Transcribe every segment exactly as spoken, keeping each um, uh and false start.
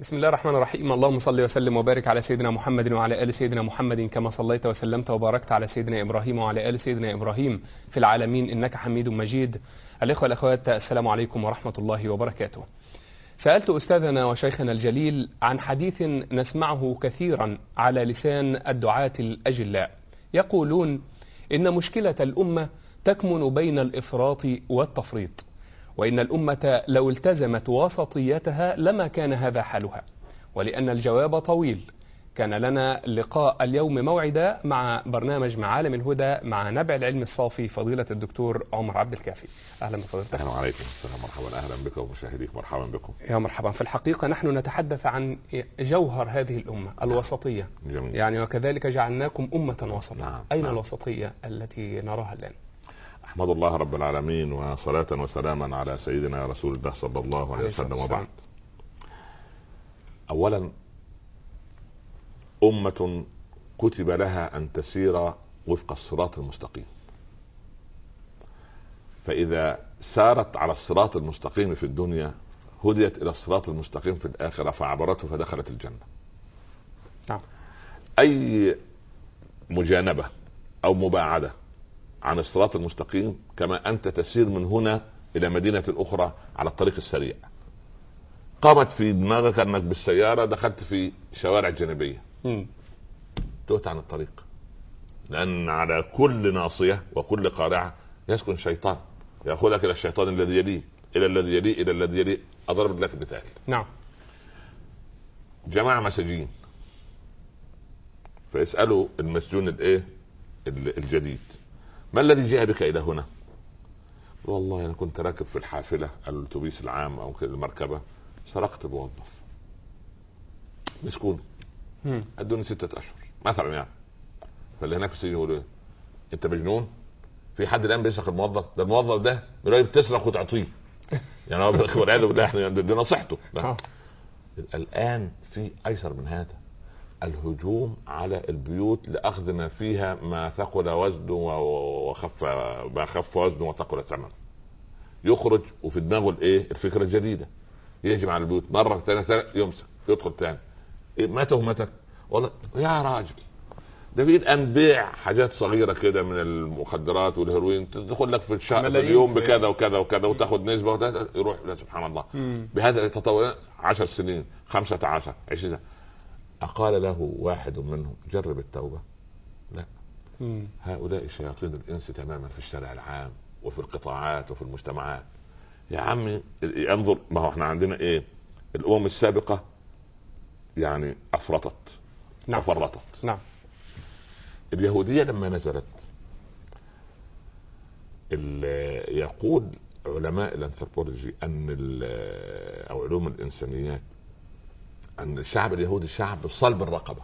بسم الله الرحمن الرحيم. اللهم صل وسلم وبارك على سيدنا محمد وعلى آل سيدنا محمد كما صليت وسلمت وباركت على سيدنا إبراهيم وعلى آل سيدنا إبراهيم في العالمين إنك حميد مجيد. الإخوة والأخوات، السلام عليكم ورحمة الله وبركاته. سألت أستاذنا وشيخنا الجليل عن حديث نسمعه كثيرا على لسان الدعاة الأجلاء، يقولون إن مشكلة الأمة تكمن بين الإفراط والتفريط، وإن الأمة لو التزمت وسطيتها لما كان هذا حالها. ولأن الجواب طويل، كان لنا لقاء اليوم موعدا مع برنامج معالم الهدى مع نبع العلم الصافي فضيلة الدكتور عمر عبد الكافي. أهلا بفضيلتك. أهلا عليكم السلام، مرحبا، أهلا بكم ومشاهديك، مرحبا بكم. يا مرحبا. في الحقيقة نحن نتحدث عن جوهر هذه الأمة، الوسطية. جميل. يعني وكذلك جعلناكم أمة وسطا. نعم. أين نعم. الوسطية التي نراها الآن؟ أحمد الله رب العالمين وصلاة وسلاما على سيدنا رسول الله صلى الله عليه وسلم، وبعد. أولا، أمة كتب لها أن تسير وفق الصراط المستقيم، فإذا سارت على الصراط المستقيم في الدنيا هديت إلى الصراط المستقيم في الآخرة فعبرته فدخلت الجنة. نعم. أي مجانبة أو مباعدة عن الصراط المستقيم كما أنت تسير من هنا إلى مدينة أخرى على الطريق السريع، قامت في دماغك أنك بالسيارة دخلت في شوارع جانبية، تهت عن الطريق، لأن على كل ناصية وكل قارعة يسكن شيطان يأخذك إلى الشيطان الذي يليه إلى الذي يليه إلى الذي يليه. أضرب لك مثال. نعم. جماعة مساجين فيسألوا المسجون الإيه الجديد: ما الذي جاء بك إلى هنا؟ والله أنا كنت راكب في الحافلة الأتوبيس العام أو المركبة، سرقت موظف مسكون، ادوني ستة اشهر مثلا يعني. فاللي هناك في يقول ايه؟ انت مجنون؟ في حد الان بيسرق الموظف ده؟ الموظف ده قريب تسرق وتعطيه يعني هو والعياذ بالله، احنا دي نصيحته. الان في ايسر من هذا، الهجوم على البيوت لاخذ ما فيها ما ثقل وزنه وخف ما خف وزنه وثقل ثمنه. يخرج وفي دماغه الايه الفكره الجديده، يهجم على البيوت مره ثانيه، يمسك يدخل ثاني. إيه ما تهمتك؟ والله يا راجل ده في الان بيع حاجات صغيره كده من المخدرات والهيروين تدخل لك في الشهر في اليوم بكذا وكذا وكذا وتاخذ نسبه وده يروح. سبحان الله. مم. بهذا يتطور عشر سنين، خمسة عشر، عشرين. أقال له واحد منهم: جرب التوبه؟ لا. مم. هؤلاء شياطين الانس تماما في الشارع العام وفي القطاعات وفي المجتمعات. يا عمي انظر، ما هو احنا عندنا ايه؟ الامم السابقه يعني افرطت. نعم. وفرطت. نعم. اليهوديه لما نزلت، يقول علماء الانثروبولوجي ان او علوم الانسانيات ان الشعب اليهودي شعب صلب الرقبه،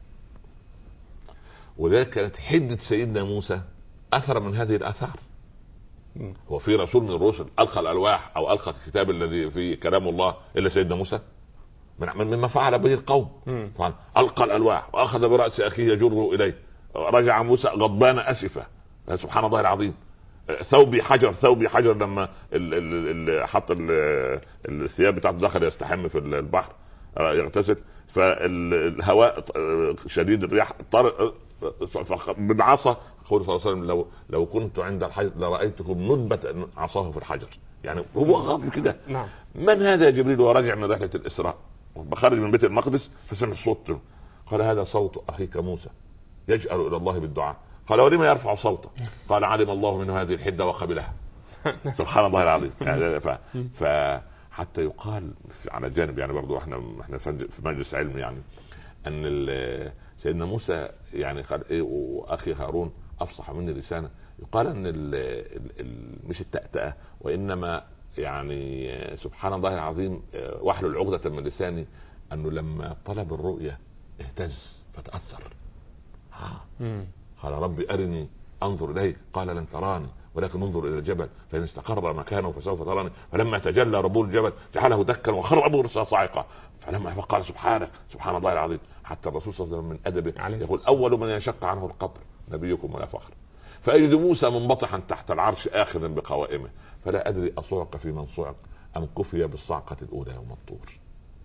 وذلك كانت حده سيدنا موسى اثر من هذه الاثار. هو في رسول من الرسل القى الالواح او القى الكتاب الذي فيه كلام الله الا سيدنا موسى؟ من مما فعل به القوم. القى الالواح واخذ براس اخيه يجره اليه، رجع موسى غضبان اسفا. سبحان الله العظيم. ثوبي حجر ثوبي حجر لما ال ال ال حط الثياب بتاعته دخل يستحم في البحر يغتسل، فالهواء شديد الرياح طار بالعصا. قول صلى الله عليه وسلم: لو لو كنت عند الحجر لرايتكم ندبه عصاه في الحجر. يعني هو غاضب كده. نعم. من هذا يا جبريل وراجع من رحله الاسراء؟ بخرج من بيت المقدس فسمع صوته، قال: هذا صوت اخيك موسى يجأر الى الله بالدعاء. قال: ولما يرفع صوته؟ قال: علم الله منه هذه الحده وقبلها. سبحان الله العظيم. يعني ف... فحتى يقال على جانب يعني برضو احنا احنا في مجلس علم يعني ان سيدنا موسى يعني قال ايه واخي هارون افصح مني لسانه. يقال ان ال ال مش التأتأة وانما يعني سبحان الله العظيم واحلل عقدة من لساني، انه لما طلب الرؤية اهتز فتأثر. ها. قال: ربي ارني انظر اليك. قال: لن تراني ولكن انظر الى الجبل فان استقر مكانه فسوف تراني. فلما تجلى رب الجبل جعله دكا وخر ابوه صاعقا. فلما فقال: سبحانك سبحان الله العظيم. حتى الرسول صلى الله عليه وسلم من ادبه يقول: اول من ينشق عنه القبر نبيكم ولا فخر. فأجد موسى منبطحا تحت العرش آخذا بقوائمه، فلا أدري أصعق في من صعق أم كفي بالصعقة الأولى يوم الطور.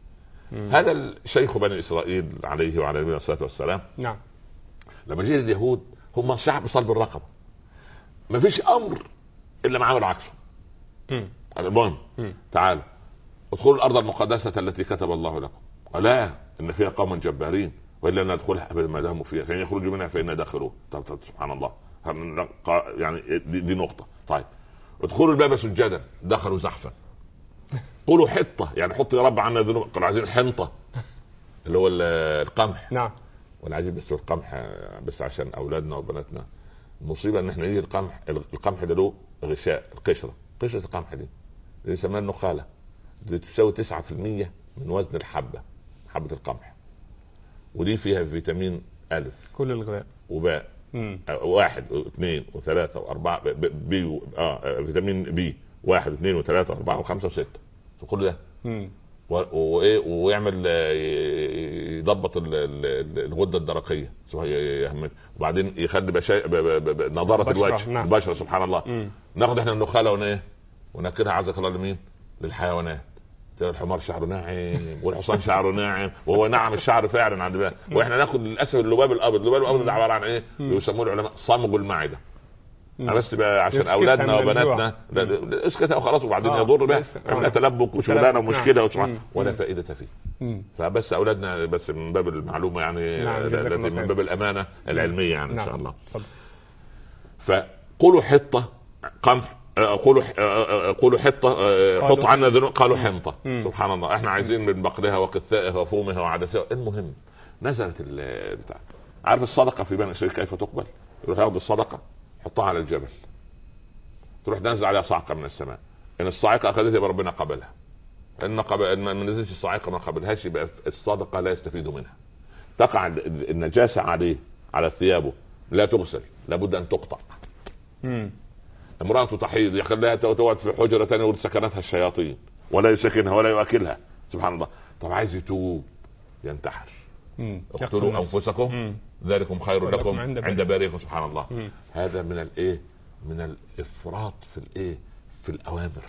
هذا الشيخ بني اسرائيل عليه وعلى نبينا الصلاه والسلام نعم. لما جه اليهود هم شعب صلب الرقبه، ما فيش امر الا ما عملوا عكسه. المهم تعالوا ادخلوا الارض المقدسه التي كتب الله لكم، ولا ان فيها قوما جبارين والا ندخلها ابدا ما داموا فيها، فان يخرجوا منها فإنا داخلون. طب طب سبحان الله، يعني دي, دي نقطه. طيب ادخلوا الباب سجدا، دخلوا زحفا. قولوا حطه، يعني حط يا رب عنا ذنوب، قالوا عايزين حنطه اللي هو القمح. نعم. والعجيب بس القمح بس عشان اولادنا وبناتنا، المصيبه ان احنا نيجي القمح القمح ده له غشاء، القشره قشره القمح دي اللي يسموها النخاله، اللي تساوي تسعة في المية من وزن الحبه، حبه القمح، ودي فيها فيتامين الف كل الغذاء وباء مم. واحد واثنين وثلاثه واربعه بي و... اه فيتامين بي واحد واثنين وثلاثه واربعه وخمسه وسته، كل ده وايه ويعمل يضبط الغده الدرقيه، وبعدين يخلي بشا... ب... ب... ب... نضاره الوجه، نعم. البشره سبحان الله. مم. ناخد احنا النخاله ونايه وناكلها عزك الله لمين؟ للحيوانات. الحمار شعره ناعم والحصان شعره ناعم، وهو نعم الشعر فعلا عند بقى. واحنا ناخد للاسف اللباب الابيض، اللباب الابيض ده عباره عن ايه؟ يسموه العلماء صمغ المعده. انا بس بقى عشان اولادنا وبناتنا اسكت او خلاص، وبعدين آه. يضر بقى عملنا تلبك وشغلانه ومشكله نعم. ولا فائده فيه. مم. فبس اولادنا بس من باب المعلومه يعني، نعم. من باب الامانه العلميه يعني. نعم. ان شاء الله. فقولوا حطه قمح، قولوا قولوا حطه حط عنا ذنوب، قالوا حنطه. سبحان الله، احنا عايزين من بقلها وقثائها وفومها وعدسها. المهم نزلت البتاع. عارف الصدقه في بني اسرائيل كيف تقبل؟ يروح ياخد الصدقه يحطها على الجبل، تروح تنزل عليها صاعقه من السماء، ان الصاعقه اخذتها يبقى ربنا قبلها، ان قبل ما نزلش الصاعقه ما قبلهاش يبقى الصدقه لا يستفيد منها. تقع النجاسه عليه على ثيابه لا تغسل، لابد ان تقطع. امم امرأة تحيض يخليها تقعد في حجرة ثانية وسكنتها الشياطين ولا يسكنها ولا يؤكلها. سبحان الله. طب عايز يتوب ينتحر. اقتلوا انفسكم ذلكم خير لكم عند بارئكم. سبحان الله. مم. هذا من الايه؟ من الافراط في الايه؟ في الاوامر.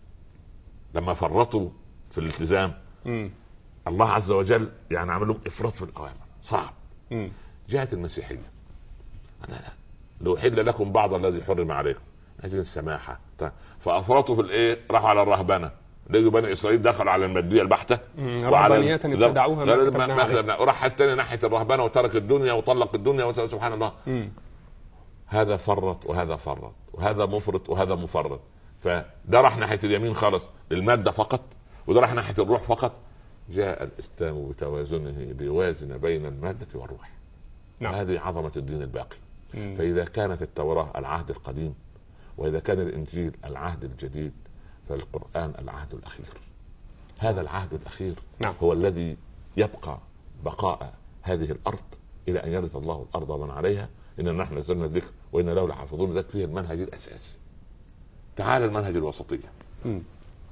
لما فرطوا في الالتزام مم. الله عز وجل يعني عمل لهم افراط في الاوامر صعب. مم. جاءت المسيحيه، لا لا لو حل لكم بعض الذي حرم عليكم، عايزين السماحه. فافرطوا في الايه؟ راحوا على الرهبنه. لقوا بني اسرائيل دخلوا على الماديه البحته رهبانيه ابتدعوها ما وراح الثاني ناحيه الرهبنه وترك الدنيا وطلق الدنيا. سبحان الله. مم. هذا فرط وهذا فرط وهذا مفرط وهذا مفرط. فده راح ناحيه اليمين خالص للماده فقط، وده راح ناحيه الروح فقط. جاء الاسلام بتوازنه ليوازن بين الماده والروح. نعم. هذه عظمه الدين الباقي. مم. فاذا كانت التوراه العهد القديم، واذا كان الانجيل العهد الجديد، فالقرآن العهد الأخير. هذا العهد الأخير نعم. هو الذي يبقى بقاء هذه الأرض إلى أن يرث الله الأرض ومن عليها. إن نحن نزلنا الذكر وإن له لحافظون. ذاك فيه المنهج الأساسي. تعال المنهج الوسطية. م.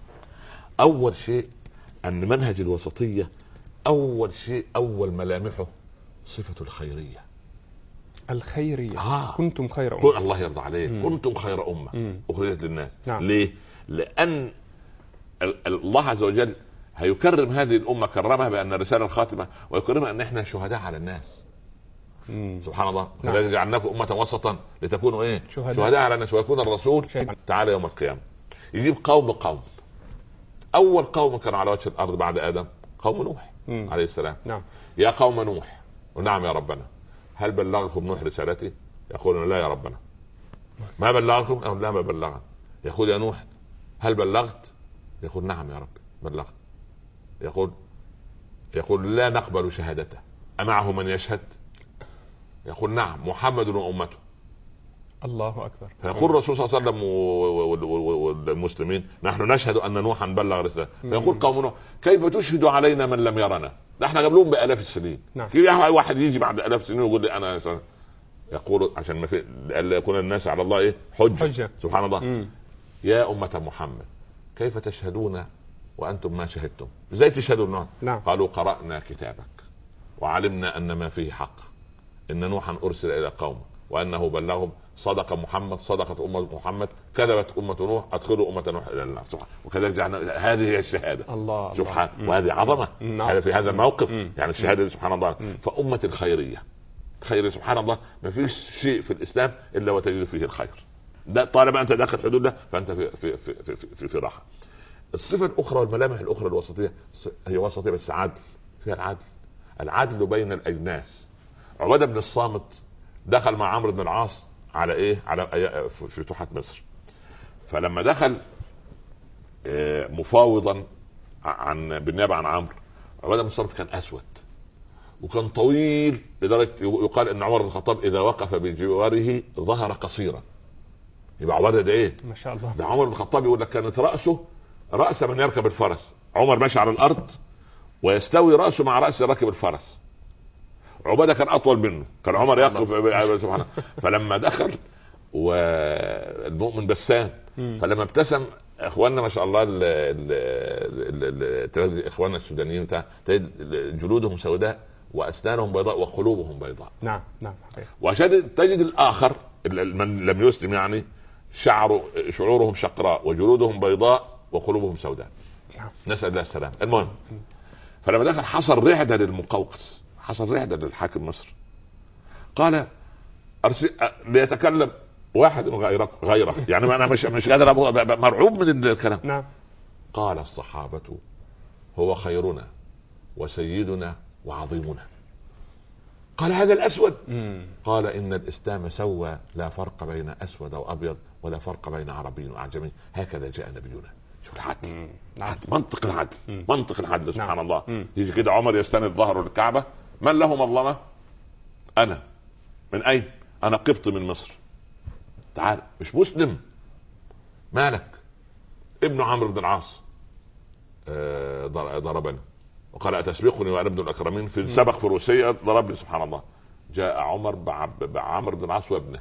أول شيء أن منهج الوسطية أول شيء أول ملامحه صفة الخيرية. الخيرية. آه. كنتم خير أمة. الله يرضى عليك. م. كنتم خير أمة أخرجت للناس. نعم. ليه؟ لأن الله عز وجل هيكرم هذه الأمة، كرمها بأن الرسالة الخاتمة، ويكرمها أن احنا شهداء على الناس. مم. سبحان الله. نعم. جعلناكم أمة وسطا لتكونوا ايه؟ شهداء, شهداء على الناس ويكون الرسول شهد. تعالى يوم القيامة يجيب قوم قوم. أول قوم كانوا على وجه الأرض بعد آدم قوم نوح مم. عليه السلام. نعم. يا قوم نوح. ونعم يا ربنا. هل بلغكم نوح رسالتي؟ يقولون لا يا ربنا. ما بلغكم؟ أو لا ما بلغنا. يقول يا نوح هل بلغت؟ يقول نعم يا رب بلغت. يقول يقول لا نقبل شهادته. أمعه من يشهد؟ يقول نعم محمد وأمته. الله أكبر. فيقول الرسول صلى الله عليه وسلم والمسلمين نحن نشهد أن نوحا بلغ رسالة. فيقول قوم نوح كيف تشهد علينا من لم يرنا؟ احنا قبلهم بآلاف السنين. نعم. كيف واحد يجي بعد آلاف سنين ويقول لي أنا؟ يقول عشان ما في ألا يكون الناس على الله ايه؟ حجة. حجة. سبحان الله. مم. يا أمة محمد كيف تشهدون وأنتم ما شهدتم؟ ازاي تشهدون؟ نعم. قالوا قرأنا كتابك وعلمنا أن ما فيه حق، إن نوحا أرسل إلى قوم وانه بلغهم صدق محمد، صدقت امه محمد، كذبت امه نوح، ادخلوا امه نوح الى النار. وكذلك جعلنا هذه هي الشهاده. الله سبحان الله. وهذه عظمه هذا في هذا الموقف. مم. يعني الشهاده سبحان الله. مم. فامه الخيريه خير سبحان الله، ما فيش شيء في الاسلام الا وتجد فيه الخير. ده طالما انت داخل حدود الله فانت في في في في, في, في, في راحه. الصفه الاخرى والملامح الاخرى الوسطيه هي وسطيه بس عدل، فيها العدل، العدل بين الاجناس. عباده بن الصامت دخل مع عمرو بن العاص على ايه؟ على في فتوحات مصر. فلما دخل مفاوضا عن بالنيابه عن عمرو، عباده بن الصامت كان اسود وكان طويل لدرجه يقال ان عمر بن الخطاب اذا وقف بجواره ظهر قصيرا. يبقى عباده ده ايه؟ ما شاء الله. ده عمر بن الخطاب يقول لك كانت راسه راس من يركب الفرس، عمر ماشي على الارض ويستوي راسه مع راس راكب الفرس. عباده كان اطول منه، كان عمر يقف سبحانه. فلما دخل والمؤمن بسام، فلما ابتسم اخواننا ما شاء الله ال ال ال اخواننا السودانيين بتاع جلودهم سوداء واسنانهم بيضاء وقلوبهم بيضاء. نعم نعم. وعشان تجد الاخر من لم يسلم يعني شعر شعورهم شقراء وجلودهم بيضاء وقلوبهم سوداء. نعم. نسال الله السلام. المهم فلما دخل حصل رعده للمقوقس، حصل رعده للحاكم مصر. قال أرسل ليتكلم واحد غيره غيره يعني انا مش مش قادر مرعوب من الكلام. نعم. قال الصحابه هو خيرنا وسيدنا وعظيمنا. قال هذا الاسود. مم. قال ان الاسلام سوى، لا فرق بين اسود وابيض ولا فرق بين عربي واعجمي، هكذا جاء نبينا. شوف العدل، نعم. منطق العدل. مم. منطق العدل سبحان نعم. الله. مم. يجي كده عمر يستند ظهره للكعبه، من له مظلمه؟ انا. من اين؟ انا قبط من مصر. تعال مش مسلم، مالك؟ ابن عمرو بن العاص آه ضربني وقال اتسبقني وانا ابن الاكرمين، في سبق في روسيا ضربني سبحان الله. جاء عمر بعمرو بن العاص وابنه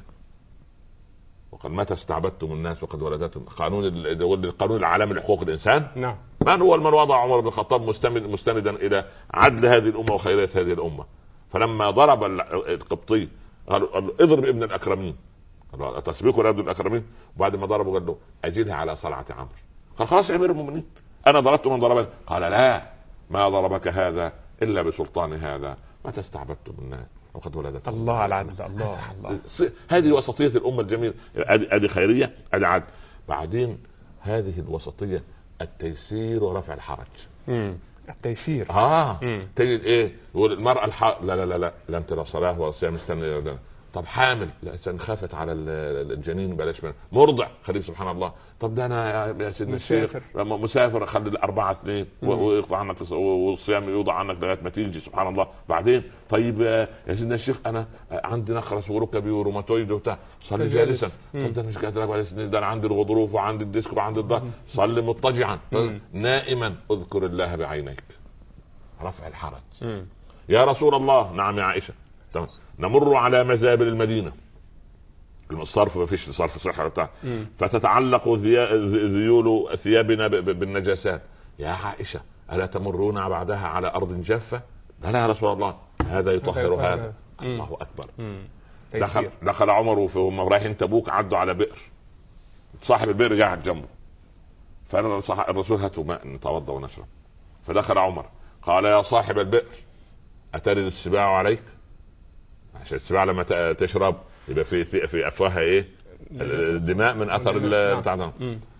وقال متى استعبدتم الناس وقد ولدتهم؟ قانون القانون العالمي لحقوق الانسان. نعم. من هو من وضع عمر بن الخطاب مستند مستندا الى عدل هذه الامه وخيريه هذه الامه. فلما ضرب القبطي قال اضرب ابن الاكرمين، قال تسبقوا ابن الاكرمين. وبعد ما ضربه قال له اجلها على صلعه عمرو. قال خلاص يا امير المؤمنين انا ضربت من ضربني. قال لا، ما ضربك هذا الا بسلطان هذا، متى استعبدتم الناس وقد ولدت. الله على العدل. الله الله. هذه وسطيه الامه الجميله، هذه خيريه، هذه عدل. بعدين هذه الوسطيه التيسير ورفع الحرج. امم التيسير. اه مم. تجد ايه؟ يقول المراه الح... لا لا لا لا لم ترى صلاه ولا صيام استنى. طب حامل، لا عشان خافت على الجنين بلاش منه. مرضع، خليه سبحان الله. طب ده انا يا سيدنا الشيخ مسافر، خلي الاربعه اثنين ويقطع عنك والصيام يوضع عنك لغايه ما تيجي سبحان الله. بعدين طيب يا سيدنا الشيخ انا عندي نخرس وركبي وروماتويد وبتاع، صلي جالسا. طب ده مش قادر اقعد، ده انا عندي الغضروف وعندي الديسك وعندي الظهر، صلي مضطجعا. نائما اذكر الله بعينيك، رفع الحرج. مم. يا رسول الله، نعم يا عائشه، تمام. نمر على مزابل المدينه، الصرف ما فيش صرف صحي بتاع، فتتعلق ذيول ثيابنا بالنجاسات. يا عائشه الا تمرون بعدها على ارض جافه؟ لا لا يا رسول الله، هذا يطهر هذا. الله اكبر. دخل دخل عمر وهم رايحين تبوك، عدوا على بئر، صاحب البئر قاعد جنبه، فانا الرسول هاتوا ماء نتوضا ونشرب. فدخل عمر قال يا صاحب البئر اترد السباع عليك؟ عشان السباع لما تشرب يبقى في في افواهها ايه؟ الدماء من اثر بتاعنا.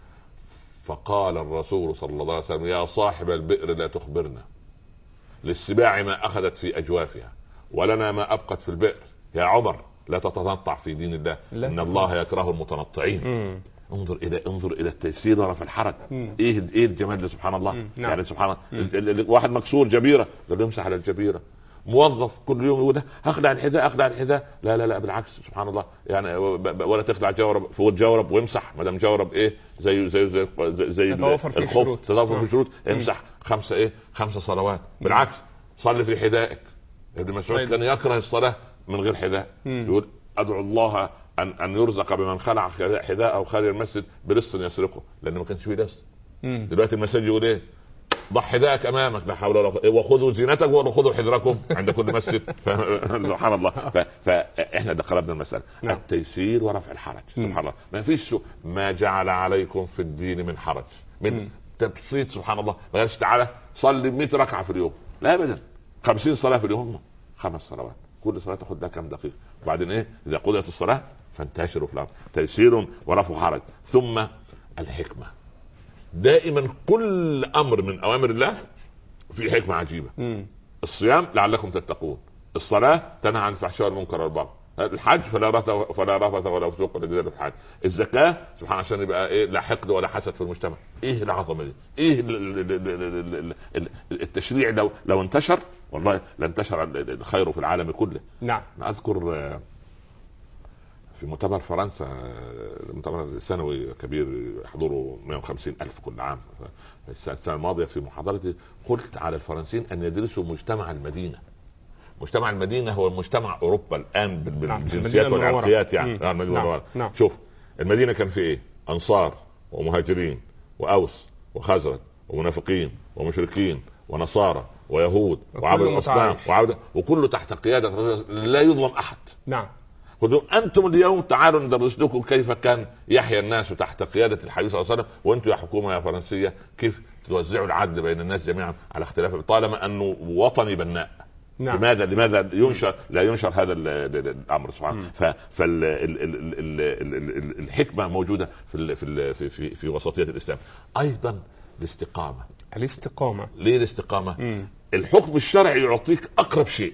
فقال الرسول صلى الله عليه وسلم يا صاحب البئر لا تخبرنا، للسباع ما اخذت في اجوافها ولنا ما ابقت في البئر. يا عمر لا تتنطع في دين الله، ان الله يكره المتنطعين. مم. انظر الى انظر الى التيسير ورفع الحرج. مم. ايه ايه الجمال ده سبحان الله. مم. يعني سبحان الله. واحد مكسور جبيره قال له امسح على الجبيره. موظف كل يوم يقول اخلع الحذاء اخلع الحذاء، لا لا لا بالعكس سبحان الله. يعني ولا تخلع جورب فوق جورب وامسح، ما دام جورب ايه زي زي زي زي, زي الخوف تضافر في الشروط، امسح خمسه ايه خمسه صلوات. بالعكس صلي في حذائك. ابن مسعود كان يكره الصلاه من غير حذاء، يقول ادعو الله ان ان يرزق بمن خلع حذاء او خارج المسجد برص يسرقه، لانه ما كانش فيه لص. دلوقتي المساجد يقول ايه؟ ضح حذاءك امامك، لا حول ولا قوه، وخذوا زينتكم وخذوا حذركم عند كل مسجد. سبحان الله. فاحنا دخلنا المساله نعم. التيسير ورفع الحرج. سبحان الله. ما فيش ما جعل عليكم في الدين من حرج، من م. تبسيط. سبحان الله. ما قالش تعالى صلي مئة ركعه في اليوم، لا ابدا. خمسين صلاه في اليوم، خمس صلوات، كل صلاه تاخذ لها كم دقيقه. وبعدين ايه؟ اذا قضيت الصلاه فانتشروا في الارض. تيسير ورفع حرج. ثم الحكمه. دائما كل امر من اوامر الله في حكمه عجيبه. م. الصيام لعلكم تتقون، الصلاه تنهى عن الفحشاء والمنكر والبغي، الحج فلا رفث فلا رفث ولا فسوق ولا جدال في الحج، الزكاه سبحان عشان يبقى ايه؟ لا حقد ولا حسد في المجتمع. ايه العظمه دي؟ ايه التشريع لو لو انتشر والله لانتشر الخير في العالم كله. نعم. انا اذكر في مؤتمر فرنسا، مؤتمر سنوي كبير يحضره مئة وخمسين ألف كل عام. السنة الماضية في محاضرتي قلت على الفرنسيين أن يدرسوا مجتمع المدينة. مجتمع المدينة هو مجتمع أوروبا الآن بالجنسيات والعرقيات يعني. نعم. نعم. نعم. شوف المدينة كان في إيه؟ أنصار ومهاجرين وأوس وخزرج ومنافقين ومشركين ونصارى ويهود وعبد الأصنام وعبد، وكله تحت قيادة لا يظلم أحد. نعم. خذوا انتم اليوم تعالوا ندرس لكم كيف كان يحيا الناس تحت قياده الحبيب صلى الله عليه وسلم، وانتم يا حكومه يا فرنسيه كيف توزعوا العدل بين الناس جميعا على اختلاف، طالما انه وطني بناء. نعم. لماذا لماذا ينشر لا ينشر هذا الامر سبحان؟ فالحكمه موجوده في في في في وسطيه الاسلام. ايضا الاستقامه. الاستقامه ليه الاستقامه؟ مم. الحكم الشرعي يعطيك اقرب شيء،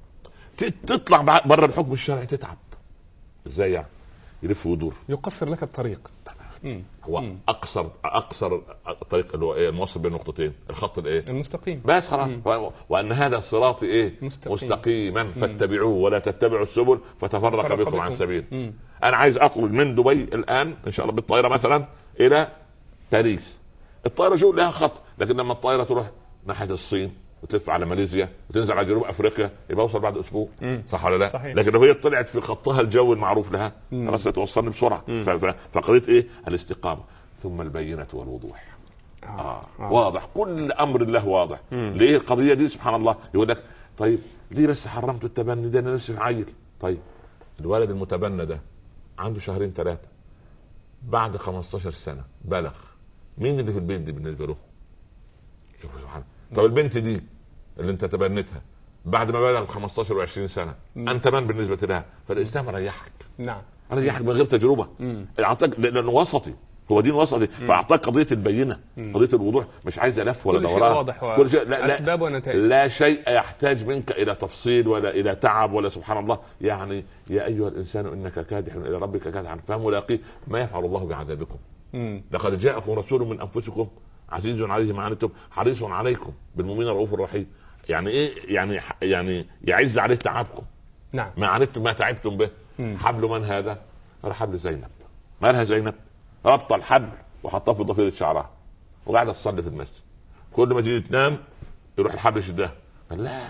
تطلع بره الحكم الشرعي تتعب. ازاي يعني؟ يلف ويدور، يقصر لك الطريق. مم. هو مم. اقصر اقصر الطريق اللي هو ايه؟ الموصل بين نقطتين، الخط الايه؟ المستقيم. بس خلاص. وان هذا صراطي ايه؟ مستقيم. مستقيما فاتبعوه ولا تتبعوا السبل فتفرق بكم عن سبيل. انا عايز اطلب من دبي الان ان شاء الله بالطائره مثلا الى باريس، الطائره شو لها خط، لكن لما الطائره تروح ناحيه الصين وتلف على ماليزيا وتنزل على جنوب افريقيا يبقى اوصل بعد اسبوع. صح ولا لا؟ صحيح. لكن لو هي طلعت في خطها الجوي المعروف لها خلاص توصلني بسرعه. فقضيه ايه؟ الاستقامه. ثم البينه والوضوح. آه. آه. آه. واضح، كل امر الله واضح. مم. ليه القضيه دي؟ سبحان الله. يقول لك طيب ليه بس حرمت التبني ده؟ انا لسه عيل. طيب الولد المتبنى ده عنده شهرين ثلاثه، بعد خمستاشر سنه بلغ، مين اللي في البيت دي بالنسبه له؟ سبحان. طب البنت دي اللي انت تبنتها بعد ما بلغ خمستاشر وعشرين سنه، مم. انت من بالنسبه لها؟ فالاسلام ريحك. نعم. ريحك من غير تجربه. اعطاك لانه وسطي، هو دين وسطي، فاعطاك قضيه البينه، مم. قضيه الوضوح، مش عايز لف ولا دوران. كل شيء لا اسباب ونتائج، لا شيء يحتاج منك الى تفصيل ولا الى تعب ولا سبحان الله. يعني يا ايها الانسان انك كادح الى ربك كادحا فملاقيه ما يفعل الله بعذابكم. مم. لقد جاءكم رسول من انفسكم عزيز عليه ما عنتم حريص عليكم بالمؤمنين رؤوف رحيم. يعني ايه؟ يعني يعني يعز عليه تعبكم. نعم. ما عنتم ما تعبتم به. مم. حبل من هذا؟ قال حبل زينب. مالها زينب؟ ربط الحبل وحطها في ضفيرة شعرها وقاعده تصلي في المسجد، كل ما تيجي تنام يروح الحبل يشدها. قال لا،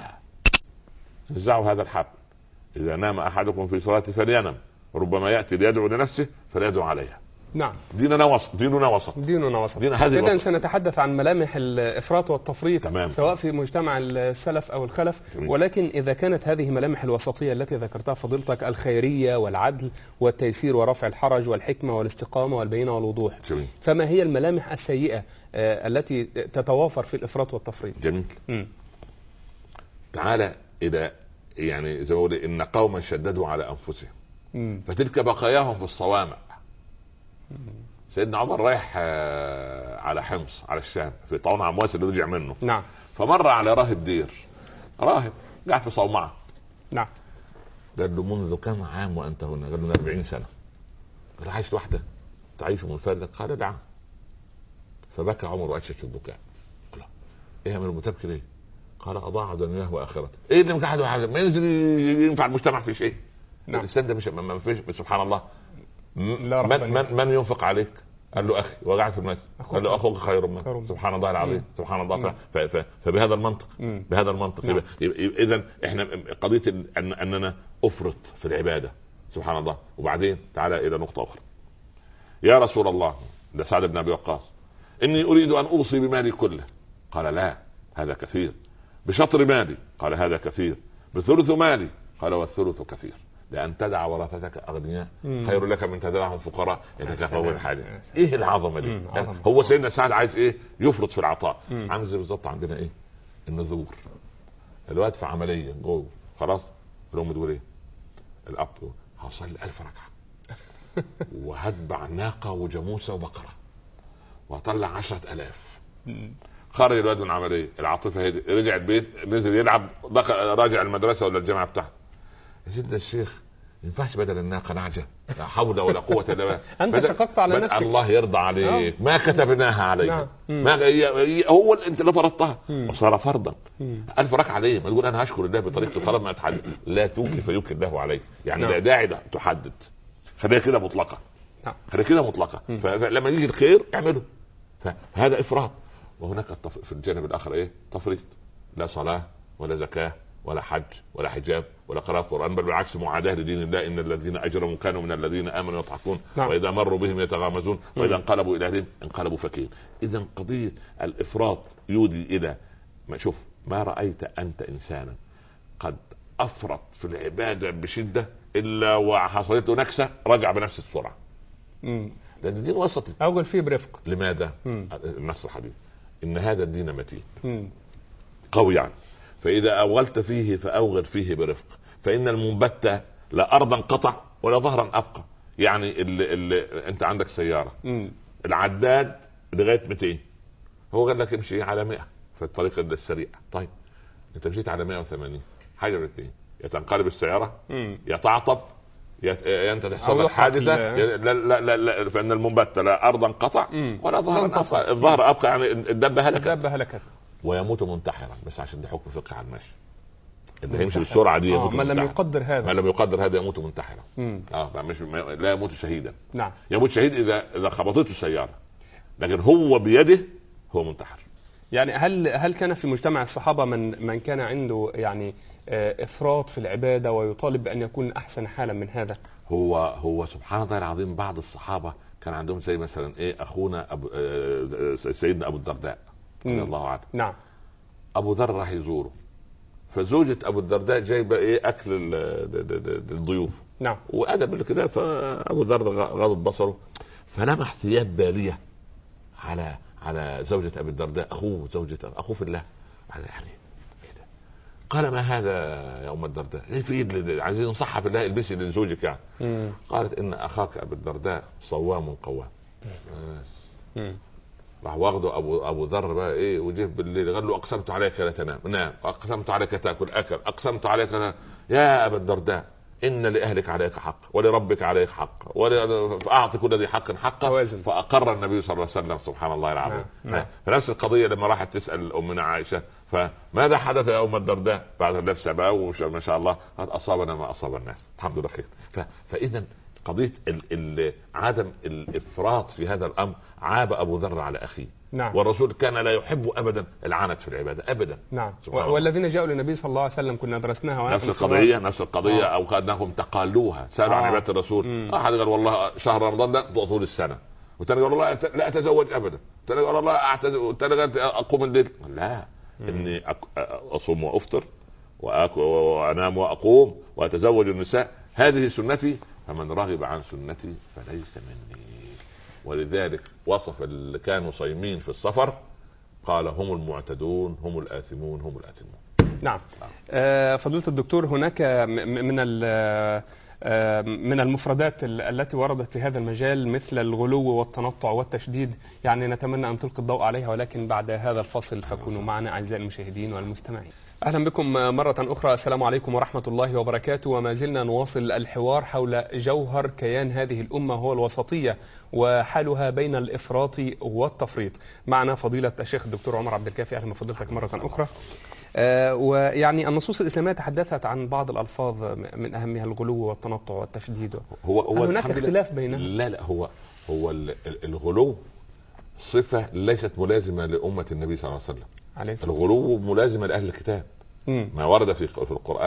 نزعوا هذا الحبل، اذا نام احدكم في صلاته فلينم، ربما ياتي ليدعو لنفسه فليدعو عليها. نعم. ديننا وسط، ديننا وسط، ديننا وسط. إذن سنتحدث عن ملامح الافراط والتفريط تمام. سواء في مجتمع السلف او الخلف. جميل. ولكن اذا كانت هذه ملامح الوسطيه التي ذكرتها فضيلتك، الخيريه والعدل والتيسير ورفع الحرج والحكمه والاستقامه والبينه والوضوح، جميل. فما هي الملامح السيئه آه التي تتوافر في الافراط والتفريط؟ جميل. م. تعالى الى يعني زي ما بقول ان قوما شددوا على انفسهم م. فتلك بقاياهم في الصوامع. سيدنا عمر رايح على حمص على الشام في طاعون عمواس اللي رجع منه. نعم. فمر على راهب دير، راهب قاعد في صومعه. نعم. قال له منذ كم عام وانت هنا؟ قال له أربعين سنه. قال عايش لوحدك؟ تعيش منفردا؟ قال نعم. فبكى عمر واكشف البكاء. قال ايه يا امير المتبكي ليه؟ قال اضاع دنياه واخرته. ايه اللي قاعد ما ينزل ينفع المجتمع في شيء؟ نعم. الانسان ده مش ما فيش سبحان الله. من, من من ينفق عليك؟ قال له اخي، وقعت في المسجد. قال له اخوك خير منك. سبحان الله العظيم. سبحان الله. فبهذا المنطق مم. بهذا المنطق نعم. اذا احنا قضيه ان اننا افرط في العباده سبحان الله. وبعدين تعالى الى نقطه اخرى. يا رسول الله، ده سعد بن ابي وقاص، اني اريد ان اوصي بمالي كله قال لا هذا كثير. بشطر مالي؟ قال هذا كثير. بثلث مالي؟ قال والثلث كثير. لأن تدع ورثتك أغنياء خير لك من تدعهم فقراء يتكففون حاجة. إيه العظمة دي؟ هو سيدنا سعد عايز إيه؟ يفرط في العطاء. عامل زي بالظبط عندنا إيه؟ النذور. الواد في عملية جوه خلاص، الأم تقول إيه؟ الأب تقول هصلي ألف ركعة وهتبع ناقة وجاموسة وبقرة وهطلع عشرة ألاف. خرج الواد من عملية، العاطفة هدي، رجع البيت، نزل يلعب، دخل راجع المدرسة ولا الجامعة بتاعته. يا سيدنا الشيخ ينفعش بدل الناقة نعجة؟ لا حول ولا قوة الا بالله. انت شققت على نفسك. الله يرضى عليك. ما كتبناها عليك. ما هي هو انت اللي فرضتها وصار فرضا. ألف ركعة عليه. ما تقول انا هشكر الله بطريقة طالما ما تحدد. لا توكل فيوكل الله عليك. يعني لا داعي ده تحدد. خليها كده مطلقة. خليها كده مطلقة. فلما يجي الخير اعمله. فهذا افراط. وهناك في الجانب الاخر ايه؟ تفريط. لا صلاة ولا زكاة ولا حج ولا حجاب ولا قراءة قرآن، بل بالعكس معاداة لدين الله. إن الذين أجرموا كانوا من الذين آمنوا يضحكون. نعم. وإذا مروا بهم يتغامزون وإذا انقلبوا إلى أهلهم انقلبوا فكين. إذا قضية الإفراط يودي إلى ما شوف ما رأيت أنت إنسانا قد أفرط في العبادة بشدة إلا وحصلت له نكسة رجع بنفس السرعة. مم. لأن الدين وسطي. أول فيه برفق. لماذا؟ النص الحديث إن هذا الدين متين قوي يعني. فإذا أوغلت فيه فأوغل فيه برفق. فإن المنبت لا أرضا قطع ولا ظهرا أبقى. يعني اللي اللي أنت عندك سيارة مم. العداد لغاية مئتين، هو قال لك امشي على مئة في الطريق السريع. طيب أنت مشيت على مئة وثمانين، حاجة من الاثنين، يا تنقلب السيارة يا تعطب يا أنت تحصل لك حادثة. لا لا لا, لا فإن المنبت لا أرضا قطع مم. ولا ظهرا أبقى. الظهر أبقى يعني الدبة هلكت. الدبة هلكت ويموت منتحرا. بس عشان ده حكم فقهي على المشي. اللي هيمشي بالسرعه دي يموت. ما لم يقدر هذا ما لم يقدر هذا يموت منتحرا. اه مش لا يموت شهيدا. نعم. يموت شهيد اذا اذا خبطته السياره، لكن هو بيده هو منتحر. يعني هل هل كان في مجتمع الصحابه من من كان عنده يعني افراط في العباده ويطالب بان يكون احسن حالا من هذا؟ هو هو سبحان الله العظيم. بعض الصحابه كان عندهم زي مثلا ايه اخونا أبو سيدنا ابو الدرداء رضي الله عنه. نعم. ابو ذر راح يزوره، فزوجة ابو الدرداء جايبه ايه اكل للضيوف. نعم. وادب كده. فابو ذر غضب بصره فلمح ثياب باليه على على زوجة ابي الدرداء، اخوه زوجة اخوه في الله. يعني ايه ده؟ قال ما هذا يا ام الدرداء؟ ايه في ايد عايزين نصحها في الله البسي لزوجك يعني. مم. قالت ان اخاك ابي الدرداء صوام قوام. مم. راح واخده ابو ابو ذر بقى ايه وجه بالليل قال له اقسمت عليك لا تنام. نام. اقسمت عليك تاكل اكل. اقسمت عليك لا. يا ابا الدرداء ان لاهلك عليك حق ولربك عليك حق فاعطي كل ذي حق حقه. فاقر النبي صلى الله عليه وسلم سبحان الله العظيم. نعم. فنفس القضيه لما راحت تسال امنا عائشه فماذا حدث يا ام الدرداء بعد نفسها بقى وما شاء الله قد اصابنا ما اصاب الناس الحمد لله خير. فاذا قضيه ال ال عدم الافراط في هذا الامر عاب ابو ذر على اخيه. نعم. والرسول كان لا يحب ابدا العنت في العباده ابدا. نعم. والذين جاءوا للنبي صلى الله عليه وسلم كنا درسناها نفس القضيه نفس القضيه آه. او كانهم تقالوها سالوا آه. عن عباده الرسول. احد قال والله شهر رمضان ده طول السنه، والثاني قال والله لا اتزوج ابدا، والثاني قال والله اعتزل، والثاني قال اقوم الليل. لا مم. اني اصوم وافطر واكل وانام واقوم واتزوج النساء هذه سنتي فمن رغب عن سنتي فليس مني. ولذلك وصف اللي كانوا صايمين في السفر قال هم المعتدون هم الآثمون هم الآثمون. نعم. آه فضيلة الدكتور هناك من من المفردات التي وردت في هذا المجال مثل الغلو والتنطع والتشديد، يعني نتمنى أن تلقي الضوء عليها ولكن بعد هذا الفصل فكونوا معنا أعزائي المشاهدين والمستمعين. أهلا بكم مرة أخرى. السلام عليكم ورحمة الله وبركاته. وما زلنا نواصل الحوار حول جوهر كيان هذه الأمة هو الوسطية وحالها بين الإفراط والتفريط. معنا فضيلة الشيخ الدكتور عمر عبد الكافي. أهلا بفضيلتك مرة أخرى. آه ويعني النصوص الإسلامية تحدثت عن بعض الألفاظ من أهمها الغلو والتنطع والتشديد. هو هو هناك اختلاف بينهم؟ لا لا هو هو الغلو صفة ليست ملازمة لأمة النبي صلى الله عليه وسلم. الغلو ملازمة لأهل الكتاب. مم. ما ورد في في القرآن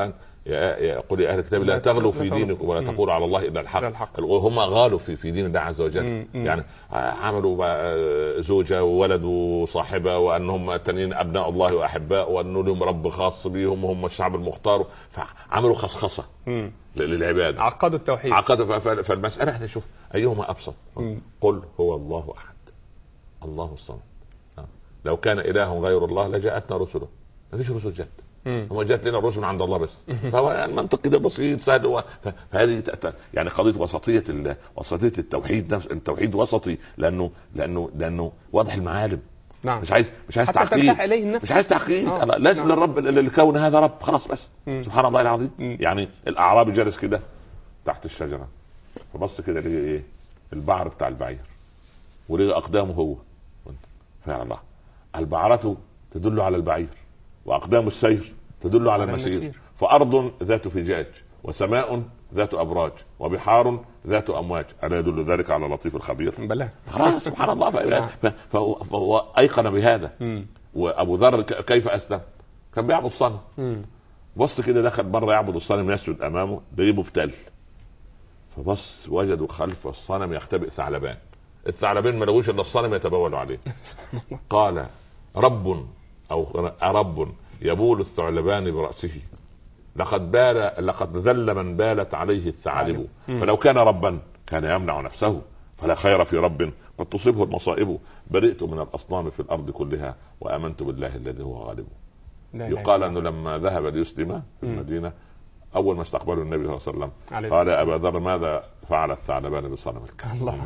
يا يا قل يا اهل الكتاب لا تغلوا في دينكم ولا تقولوا على الله الا الحق, الحق. هم غالوا في في دين الله عز وجل. مم. مم. يعني عملوا زوجه وولد وصاحبه وانهم التانيين ابناء الله واحباء وانه لهم رب خاص بهم وهم الشعب المختار, فعملوا خصخصه مم. للعباد, عقدوا التوحيد. عقدوا. فالمساله احنا نشوف ايهما ابسط. مم. قل هو الله احد الله الصمد. لو كان اله غير الله لجاءتنا رسله, ما فيش رسل جت, هم جات لنا الرسل عند الله بس. فهو المنطق كده بسيط سهل. فهذه يعني قضيه وسطيه وسطيه التوحيد. نفس التوحيد وسطي لانه لانه لانه واضح المعالم. نعم. مش عايز مش عايز حتى تعقيد, ترتاح اليه النفس. مش عايز تعقيد. آه. لازم نعم. للرب الكون هذا رب خلاص بس. مم. سبحان الله العظيم. مم. يعني الاعرابي جالس كده تحت الشجره, فبص كده لقى ايه البعر بتاع البعير ولقى اقدامه هو. فعلا الله البعرة تدل على البعير واقدام السير تدل على المسير. المسير. فارض ذات فجاج وسماء ذات ابراج وبحار ذات امواج, الا يدل ذلك على لطيف الخبير؟ بلى خلاص سبحان الله. فهو ايقن بهذا. مم. وابو ذر كيف اسلم؟ كان بيعبد صنم, بص كده دخل بره يعبد الصنم يسجد امامه جيبه بتل, فبص وجدوا خلف الصنم يختبئ ثعلبان. الثعلبين ما لقوش الا الصنم يتبول عليه. قال رب او ارب يبول الثعلبان براسه لقد بال لقد ذل من بالت عليه الثعالب, فلو كان ربا كان يمنع نفسه, فلا خير في رب قد تصيبه المصائب. برئت من الاصنام في الارض كلها وامنت بالله الذي هو غالب. يقال انه لما ذهب ليسلم في المدينه اول ما استقبله النبي صلى الله عليه وسلم قال يا ابا ذر ماذا فعل الثعلبان بصنمك؟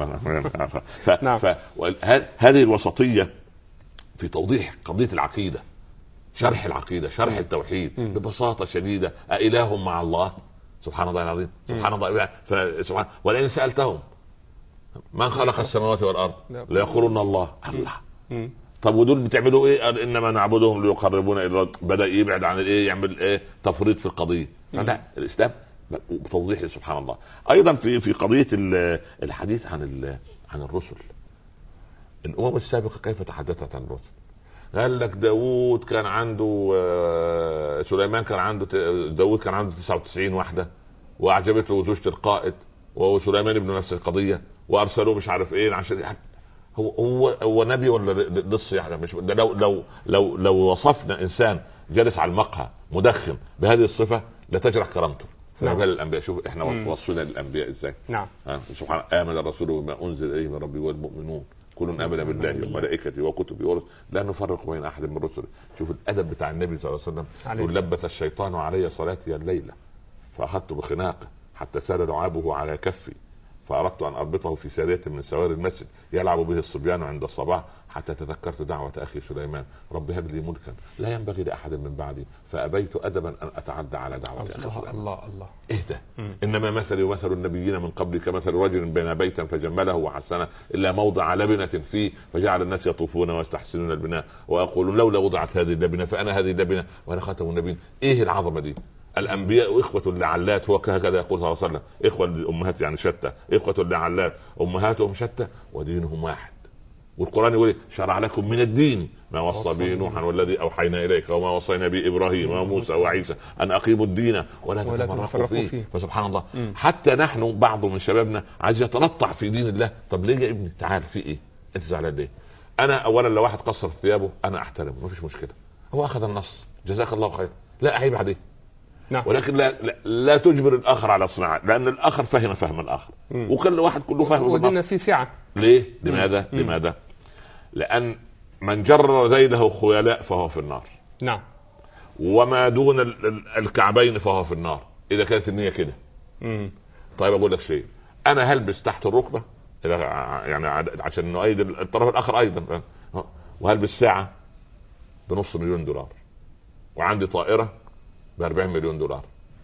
هذه الوسطيه في توضيح قضيه العقيده, شرح العقيده, شرح التوحيد ببساطه شديده. أإله مع الله؟ سبحان الله العظيم. سبحان الله. فسبحان ولئن سألتهم من خلق السماوات والارض ليقولون الله. الله. طب ودول بتعملوا ايه؟ قال انما نعبدهم ليقربونا الى, بدا يبعد عن الايه, يعمل ايه تفريط في القضيه. لا الاسلام بتوضيح سبحان الله. ايضا في في قضيه الحديث عن عن الرسل, الامم السابقه كيف تحدثت عن الرسل؟ قال لك داوود كان عنده, سليمان كان عنده, داوود كان عنده تسعة وتسعين واحده واعجبته زوجة القائد, وسليمان ابن نفس القضيه وارسلوه مش عارف ايه عشان هو هو هو نبي ولا نص يعني. مش ده لو لو لو لو وصفنا انسان جالس على المقهى مدخن بهذه الصفه لتجرح كرامته. نعم. الانبياء شوف احنا وصفنا للانبياء ازاي. نعم. سبحان امن الرسول بما انزل اليه من ربه والمؤمنون كل امن بالله وملائكته وكتبه ورسله لا نفرق بين احد من رسله. شوف الادب بتاع النبي صلى الله عليه وسلم. يقول لبس الشيطان علي صلاتي الليله فاخذت بخناقه حتى سال لعابه على كفي فاردت ان اربطه في ساريه من سواري المسجد يلعب به الصبيان عند الصباح حتى تذكرت دعوه اخي سليمان رب هب لي ملكا لا ينبغي لاحد من بعدي فابيت ادبا ان اتعدى على دعوه اخي سليمان. الله الله اهدى. انما مثلي ومثل النبيين من قبل كمثل رجل بنى بيتا فجمله وحسنه الا موضع لبنه فيه فجعل الناس يطوفون ويستحسنون البناء ويقولون لولا وضعت هذه اللبنه فانا هذه اللبنه وانا خاتم النبيين. ايه العظمه دي؟ الانبياء اخوه لعلات, هو هكذا يقول صلى الله عليه وسلم اخوه الامهات يعني شتى, اخوه لعلات امهاتهم شتى ودينهم واحد. والقران يقول شرع لكم من الدين ما وصى به نوحا والذي اوحينا اليك وما وصينا به ابراهيم وموسى وعيسى ان اقيموا الدين ولا تتفرقوا فيه. فيه فسبحان الله. م. حتى نحن بعض من شبابنا عايز يتنطع في دين الله. طب ليه يا ابني تعال في ايه انت زعلان ليه؟ انا اولا لو واحد قصر ثيابه انا احترمه ما فيش مشكله, هو اخذ النص جزاك الله خير لا اعيب عليه. نعم. ولكن لا, لا لا تجبر الاخر على الصناعه لان الاخر فهم فهم الاخر. م. وكل واحد كله فهم. ودينا في سعه. ليه؟ لماذا؟ م. لماذا؟ لان من جر ذيله خيلاء فهو في النار. نعم. وما دون الكعبين فهو في النار اذا كانت النيه كده. طيب اقول لك شيء, انا هلبس تحت الركبه يعني عشان نؤيد الطرف الاخر ايضا, وهلبس ساعه بنص مليون دولار وعندي طائره ب أربعين مليون دولار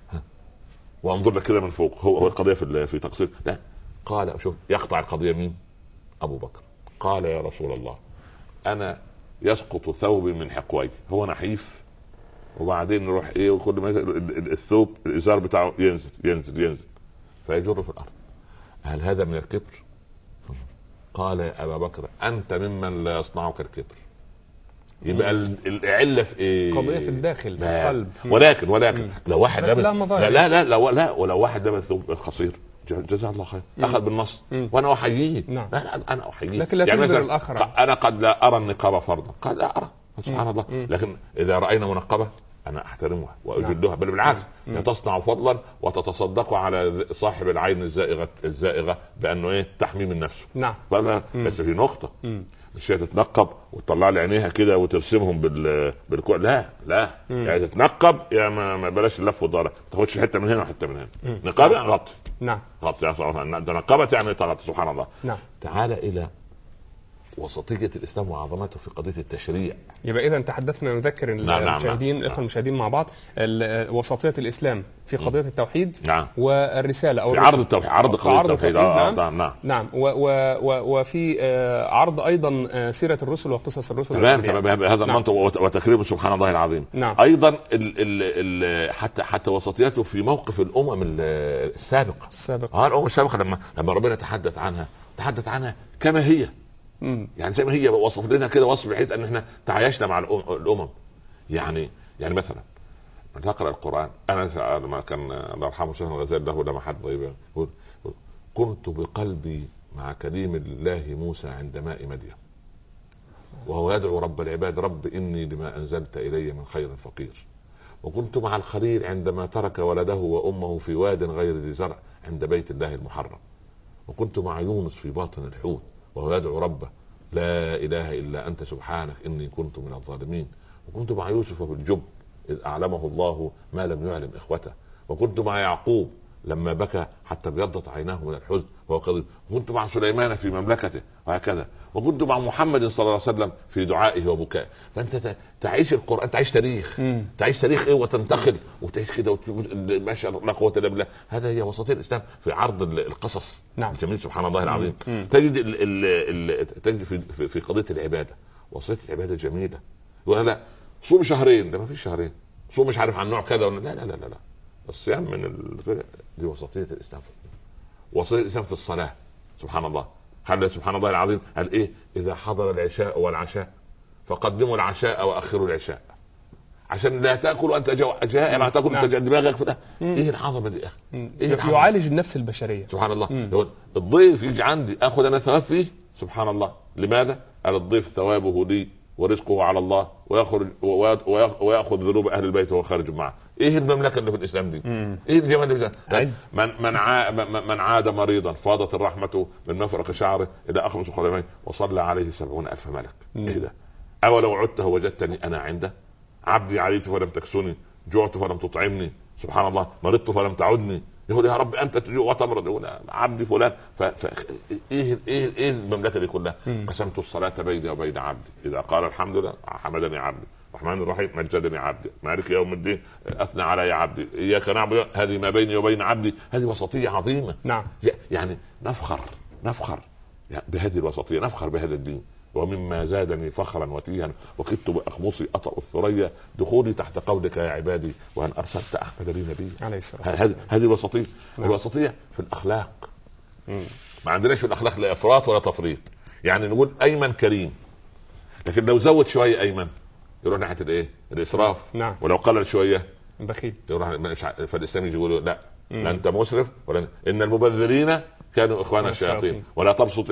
وانظر لك كده من فوق. هو هو القضيه في في تقصير. لا قال شوف يقطع القضيه مين؟ ابو بكر. قال يا رسول الله انا يسقط ثوبي من حقوي, هو نحيف وبعدين نروح ايه وكل ما الثوب الازار بتاعه ينزل ينزل ينزل فيجر في الارض. هل هذا من الكبر؟ قال يا ابا بكر انت ممن لا يصنعك الكبر يبقى العله في ايه؟ قضيه في الداخل في القلب. ولكن ولكن لو واحد لابس لا لا لا لا لا, لا ولو واحد لابس ثوب قصير جزاه الله خير اخذ بالنص وانا احييه. نعم. انا احييه، لكن لا يعني تجبر الاخر. انا قد لا ارى النقابه فرضا، قد لا ارى سبحان الله، لكن اذا راينا منقبه انا احترمها واجلها، بل بالعكس تصنع فضلا وتتصدق على صاحب العين الزائغه الزائغه بانه ايه؟ تحميه من نفسه. نعم. بس في نقطه، مش هي تتنقب وتطلع لي عينيها كده وترسمهم بال بالكوع، لا لا مم. يعني تتنقب يا ما, ما بلاش اللف والدار، ما تاخدش حته من هنا وحته من هنا. نقابه غطي. نعم. غطي يا صاحبي، نقابه يعني تغطي. سبحان الله. نعم. تعال الى وسطيه الاسلام وعظمته في قضيه التشريع. يبقى اذا تحدثنا نذكر المشاهدين الاخوه المشاهدين مع بعض وسطيه الاسلام في قضيه التوحيد. نعم. والرساله او في عرض التوحيد، عرض قضيه التوحيد. آه نعم نعم, نعم. و و و وفي عرض ايضا سيره الرسل وقصص الرسل. تمام تمام هذا المنطق. نعم. وتكريم سبحان الله العظيم. نعم. ايضا ال ال ال حتى حتى وسطيته في موقف الامم السابقه السابقه اه الامم السابقه لما لما ربنا تحدث عنها تحدث عنها كما هي. مم. يعني زي ما هي وصف لنا كده وصف بحيث ان احنا تعايشنا مع الامم. يعني يعني مثلا تقرا القران، انا لما كان الله يرحمه شيخ الغزالي له لما حد طيب يقول كنت بقلبي مع كليم الله موسى عند ماء مدين وهو يدعو رب العباد رب اني لما انزلت الي من خير فقير، وكنت مع الخليل عندما ترك ولده وامه في واد غير ذي زرع عند بيت الله المحرم، وكنت مع يونس في باطن الحوت وهو يدعو ربه لا اله الا انت سبحانك اني كنت من الظالمين، وكنت مع يوسف في الجب اذ اعلمه الله ما لم يعلم اخوته، وكنت مع يعقوب لما بكى حتى ابيضت عيناه من الحزن وهو قضيب، وكنت مع سليمان في مملكته وهكذا، وكنت مع محمد صلى الله عليه وسلم في دعائه وبكائه. فانت تعيش القران، تعيش تاريخ مم. تعيش تاريخ ايه وتنتقد وتعيش كده ما شاء الله لا قوه الا بالله. هذا هي وسطيه الاسلام في عرض القصص. نعم. جميل سبحان الله العظيم. مم. تجد ال ال ال تجد في, في قضيه العباده وسطيه العباده جميله. ولا لا صوم شهرين، ده ما فيش شهرين، صوم مش عارف عن نوع كذا ولا لا لا لا لا الصيام من ال... دي وسطيه الاسلام. وسطيه الاسلام في الصلاه سبحان الله. خلى سبحان الله العظيم قال ايه؟ اذا حضر العشاء والعشاء فقدموا العشاء واخروا العشاء عشان لا تاكل وانت جائع، ما تاكل انت دماغك في ده. ايه العظمه دي؟ ايه العظمة؟ يعالج النفس البشريه سبحان الله. الضيف يجي عندي اخذ انا ثواب فيه سبحان الله. لماذا؟ قال الضيف ثوابه لي ورزقه على الله ويأخذ ويأخذ ذنوب اهل البيت وهو خارج معه. ايه المملكه اللي في الاسلام دي؟ مم. ايه الجمال اللي في الاسلام؟ من من عاد من عاد مريضا فاضت الرحمه من مفرق شعره الى اخمص قدميه وصلى عليه سبعون الف ملك. مم. ايه ده؟ اولو عدته وجدتني انا عنده عبدي عليت فلم تكسني جعت فلم تطعمني سبحان الله مرضت فلم تعدني. يقول يا رب انت تجوع وتمرض، يقول عبدي فلان. ف... ف... ايه ايه ايه المملكه دي كلها؟ مم. قسمت الصلاه بيني وبين عبدي اذا قال الحمد لله حمدني عبدي، الرحمن الرحيم مجدني عبدي، مالك يوم الدين اثنى علي عبدي، اياك نعبد. هذه ما بيني وبين عبدي، هذه وسطيه عظيمه. نعم. يعني نفخر نفخر يعني بهذه الوسطيه، نفخر بهذا الدين. ومما زادني فخرا وتيها وكدت باخمصي اطأ الثريا دخولي تحت قولك يا عبادي وان ارسلت احمد لي نبيا. عليه الصلاه والسلام. هذه الوسطيه. نعم. الوسطيه في الاخلاق. مم. ما عندناش في الاخلاق لا افراط ولا تفريط. يعني نقول ايمن كريم، لكن لو زود شويه ايمن يروح ناحيه الايه؟ الاسراف. نعم. ولو قلل شويه بخيل يروح. فالاسلام يجي يقولوا لا لا انت مسرف ولا ان المبذرين كانوا اخوان الشياطين ولا تبسط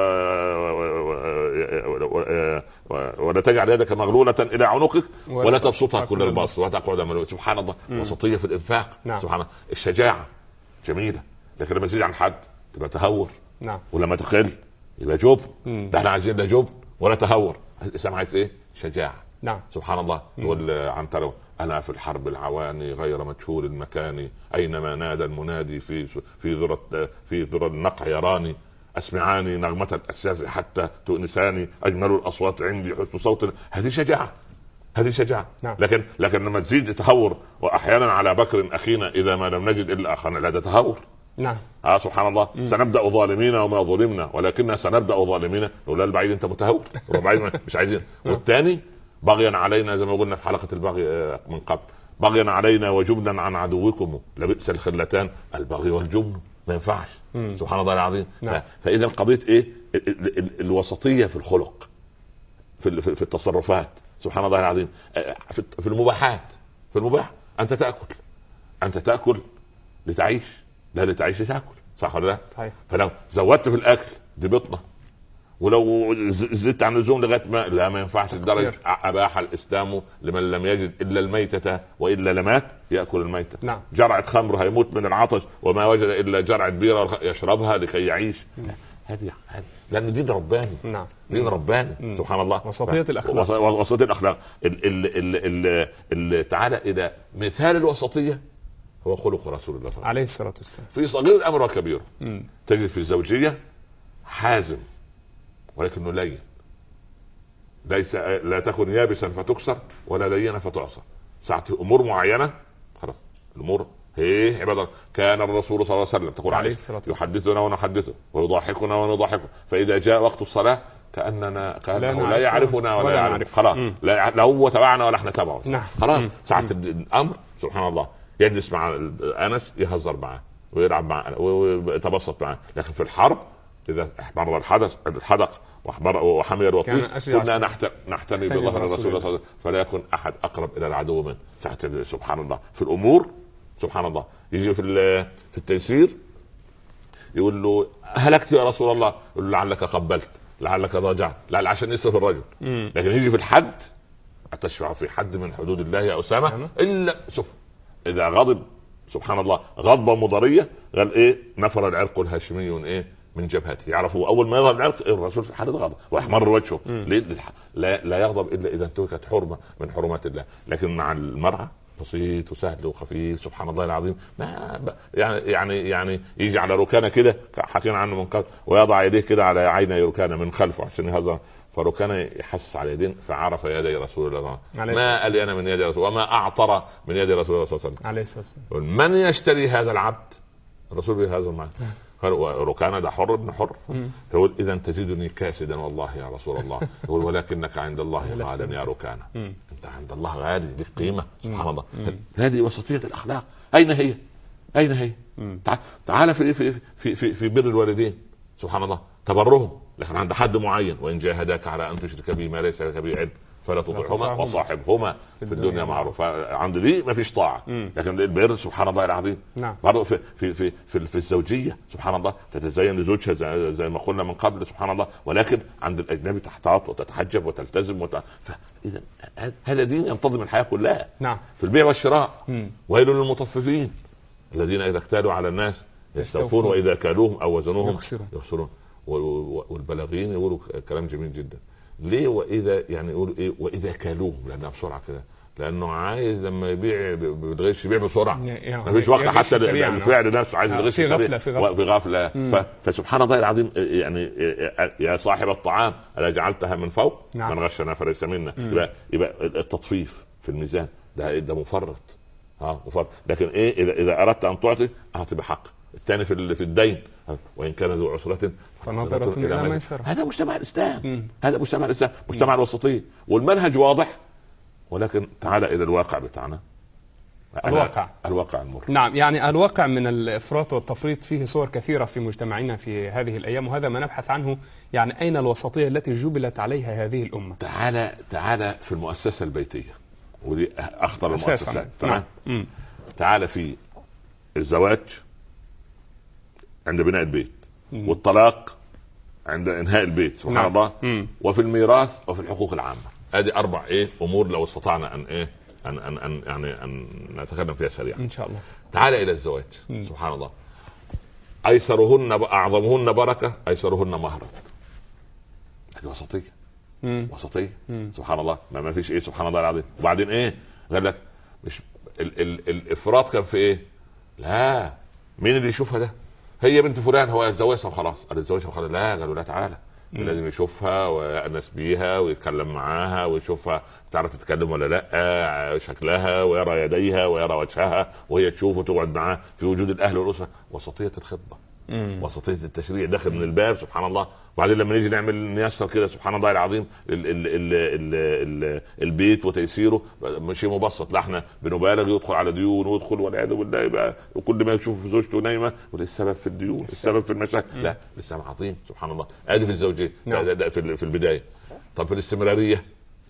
ولا تجعل يدك مغلولة الى عنقك ولا تبسطها كل البسط وتقعد ملوك. سبحان الله. وسطية في الانفاق. نعم. سبحان الله. الشجاعة جميلة، لكن لما تزيد عن حد تبقى تهور. نعم. ولما تقل يبقى جبن. ده احنا عايزين لا جبن ولا تهور. الاسلام عايز ايه؟ شجاعة. نعم. سبحان الله. يقول عنترة انا في الحرب العواني غير مجهول المكان اينما نادى المنادي في في ذرة في ذرة النقع يراني اسمعاني نغمة الاساس حتى تؤنساني اجمل الاصوات عندي حسن صوت. هذه شجاعة، هذه شجاعة. نعم. لكن لكن لما تزيد تهور واحيانا على بكر اخينا اذا ما لم نجد الا اخانا لا تهور. نعم. اه سبحان الله. مم. سنبدا ظالمين وما ظلمنا ولكننا سنبدا ظالمين. نقول لا البعيد انت متهور البعيد مش عايزين. والثاني بغيا علينا زي ما قلنا في حلقة البغي من قبل، بغيا علينا وجبنا عن عدوكم لبئس الخلتان البغي والجبن. ما ينفعش. مم. سبحان الله العظيم. نعم. فاذا قضيه ايه؟ ال ال ال الوسطيه في الخلق في, في, في التصرفات سبحان الله العظيم. في المباحات، في المباح انت تاكل، انت تاكل لتعيش، لا لتعيش تاكل، صح ولا لا؟ صحيح. فلو زودت في الاكل دي بطنه، ولو زدت عن اللزوم لغايه ما لا ما ينفعش الدرجه. اباح الاسلام لمن لم يجد الا الميته والا لمات ياكل الميته. نعم. جرعه خمر هيموت من العطش وما وجد الا جرعه بيره يشربها لكي يعيش. هذه لان دين رباني. نعم. دين رباني. مم. سبحان الله. وسطيه الاخلاق. وسطيه الاخلاق. ال ال ال ال تعالى الى مثال الوسطيه هو خلق رسول الله عليه الصلاه والسلام في صغير الامر وكبيره. تجد في الزوجيه حازم ولكنه لين، ليس لا تكن يابسا فتكسر ولا لينا فتعصر. ساعة امور معينه خلاص الامور هي عباده. كان الرسول صلى الله عليه وسلم تقول عليه يحدثنا ونحدثه ويضحكنا ونضحكه، فاذا جاء وقت الصلاه كاننا كانه لا يعرفنا ولا, ولا يعرف. خلاص لا, لا هو تبعنا ولا احنا تبعه. نعم. خلاص ساعة الامر سبحان الله يجلس مع انس يهزر معه ويلعب معه ويتبسط معه، لكن في الحرب اذا احمر الحدث الحدق وحمي الوطيس كنا نحتمي بظهر الرسول صلى الله عليه وسلم فلا يكن احد اقرب الى العدو منه. ساعة سبحان الله في الامور سبحان الله يجي في في التيسير يقول له هلكت يا رسول الله، يقول له لعلك قبلت لعلك ضجعت، لا عشان يصرف الرجل. مم. لكن يجي في الحد أتشفع في حد من حدود الله يا أسامة الا شوف اذا غضب سبحان الله غضبه مضريه قال ايه نفر العرق الهاشمي ايه من جبهته. يعرفوا اول ما يظهر العرق الرسول في حاله غضب واحمر وجهه. ليه؟ لا, لا يغضب الا اذا انتهكت حرمه من حرمات الله. لكن مع المراه بسيط وسهل وخفيف سبحان الله العظيم. ما يعني يعني يعني يجي على ركانه كده حكينا عنه من قبل ويضع يديه كده على عيني ركانه من خلفه عشان يهزر، فركانه يحسس على يدين فعرف يدي رسول الله ما الين من يد رسول وما اعطر من يد رسول الله صلى الله عليه وسلم عليه الصلاه والسلام. من يشتري هذا العبد؟ الرسول بيهزر معه ركانه ده حر ابن حر. يقول اذا تجدني كاسدا والله يا رسول الله. يقول ولكنك عند الله غالي يا ركانه، انت عند الله غالي لك قيمه سبحان الله. هذه وسطيه الاخلاق. اين هي؟ اين هي؟ تعال في في في في, في بر الوالدين سبحان الله تبرهم، لكن عند حد معين وان جاهداك على ان تشرك بي ما ليس لك به علم فلا تطعهما وصاحبهما في الدنيا معروفا. عند دي ما فيش طاعه، لكن البر سبحان الله العظيم. نعم. برضه في في في في, في الزوجيه سبحان الله تتزين لزوجها زي, زي ما قلنا من قبل سبحان الله، ولكن عند الاجنبي تحتاط وتتحجب وتلتزم وت... فاذا هذا دين ينتظم الحياه كلها. نعم. في البيع والشراء ويل للمطففين الذين اذا اكتالوا على الناس يستوفون واذا كالوهم او وزنوهم يخسرون. والبلاغين يقولوا كلام جميل جدا. ليه واذا يعني يقولوا ايه واذا كالوهم لانها بسرعه كده، لانه عايز لما يبيع بالغش يبيع بسرعه يعني ما فيش وقت حتى الفعل نفسه عايز الغش في غفله في غفله, في غفلة. فسبحان الله العظيم يعني يا صاحب الطعام الا جعلتها من فوق. نعم. من غشنا فليس منا. يبقى يبقى التطفيف في الميزان ده ده مفرط ها مفرط. لكن ايه اذا اذا اردت ان تعطي اعطي بحق. الثاني في في الدين وان كان ذو عسرة فنظرة الى ميسرة. هذا مجتمع الاسلام. مم. هذا مجتمع الاسلام مجتمع الوسطيه والمنهج واضح. ولكن تعال الى الواقع بتاعنا. الواقع الواقع المر. نعم يعني الواقع من الافراط والتفريط فيه صور كثيره في مجتمعنا في هذه الايام، وهذا ما نبحث عنه. يعني اين الوسطيه التي جبلت عليها هذه الامه؟ تعال تعال في المؤسسه البيتيه ودي اخطر المؤسسات. تمام. نعم. تعال في الزواج عند بناء البيت، مم. والطلاق عند انهاء البيت سبحان نعم. الله. مم. وفي الميراث وفي الحقوق العامه. هذه اربع ايه امور لو استطعنا ان ايه ان ان, أن يعني ان نتكلم فيها سريعا ان شاء الله. تعال الى الزواج. مم. سبحان الله ايسرهن اعظمهن بركه ايسرهن مهرا. هذه وسطيه. مم. وسطيه. مم. سبحان الله ما, ما فيش ايه سبحان الله العظيم. وبعدين ايه قال لك مش ال ال الافراط كان في ايه؟ لا مين اللي يشوفها ده؟ هي بنت فلان هو يتجوزها وخلاص. قال يتجوزها وخلاص؟ لا قالوا لا تعالى لازم يشوفها ويأنس بيها ويتكلم معاها ويشوفها تعرف تتكلم ولا لا، شكلها ويرى يديها ويرى وجهها وهي تشوفه وتقعد معاه في وجود الاهل والاسره. وسطيه الخطبه. مم. وسطيه التشريع داخل من الباب سبحان الله. وبعدين لما نيجي نعمل نيسر كده سبحان الله العظيم ال ال ال ال ال البيت وتيسيره مش مبسط. لا احنا بنبالغ يدخل على ديون ويدخل والعياذ بالله يبقى وكل ما يشوف زوجته نايمه والسبب في الديون السبب في المشاكل. لا السبب عظيم سبحان الله. ادي في الزوجيه. نعم. ده, ده في في البدايه. طب في الاستمراريه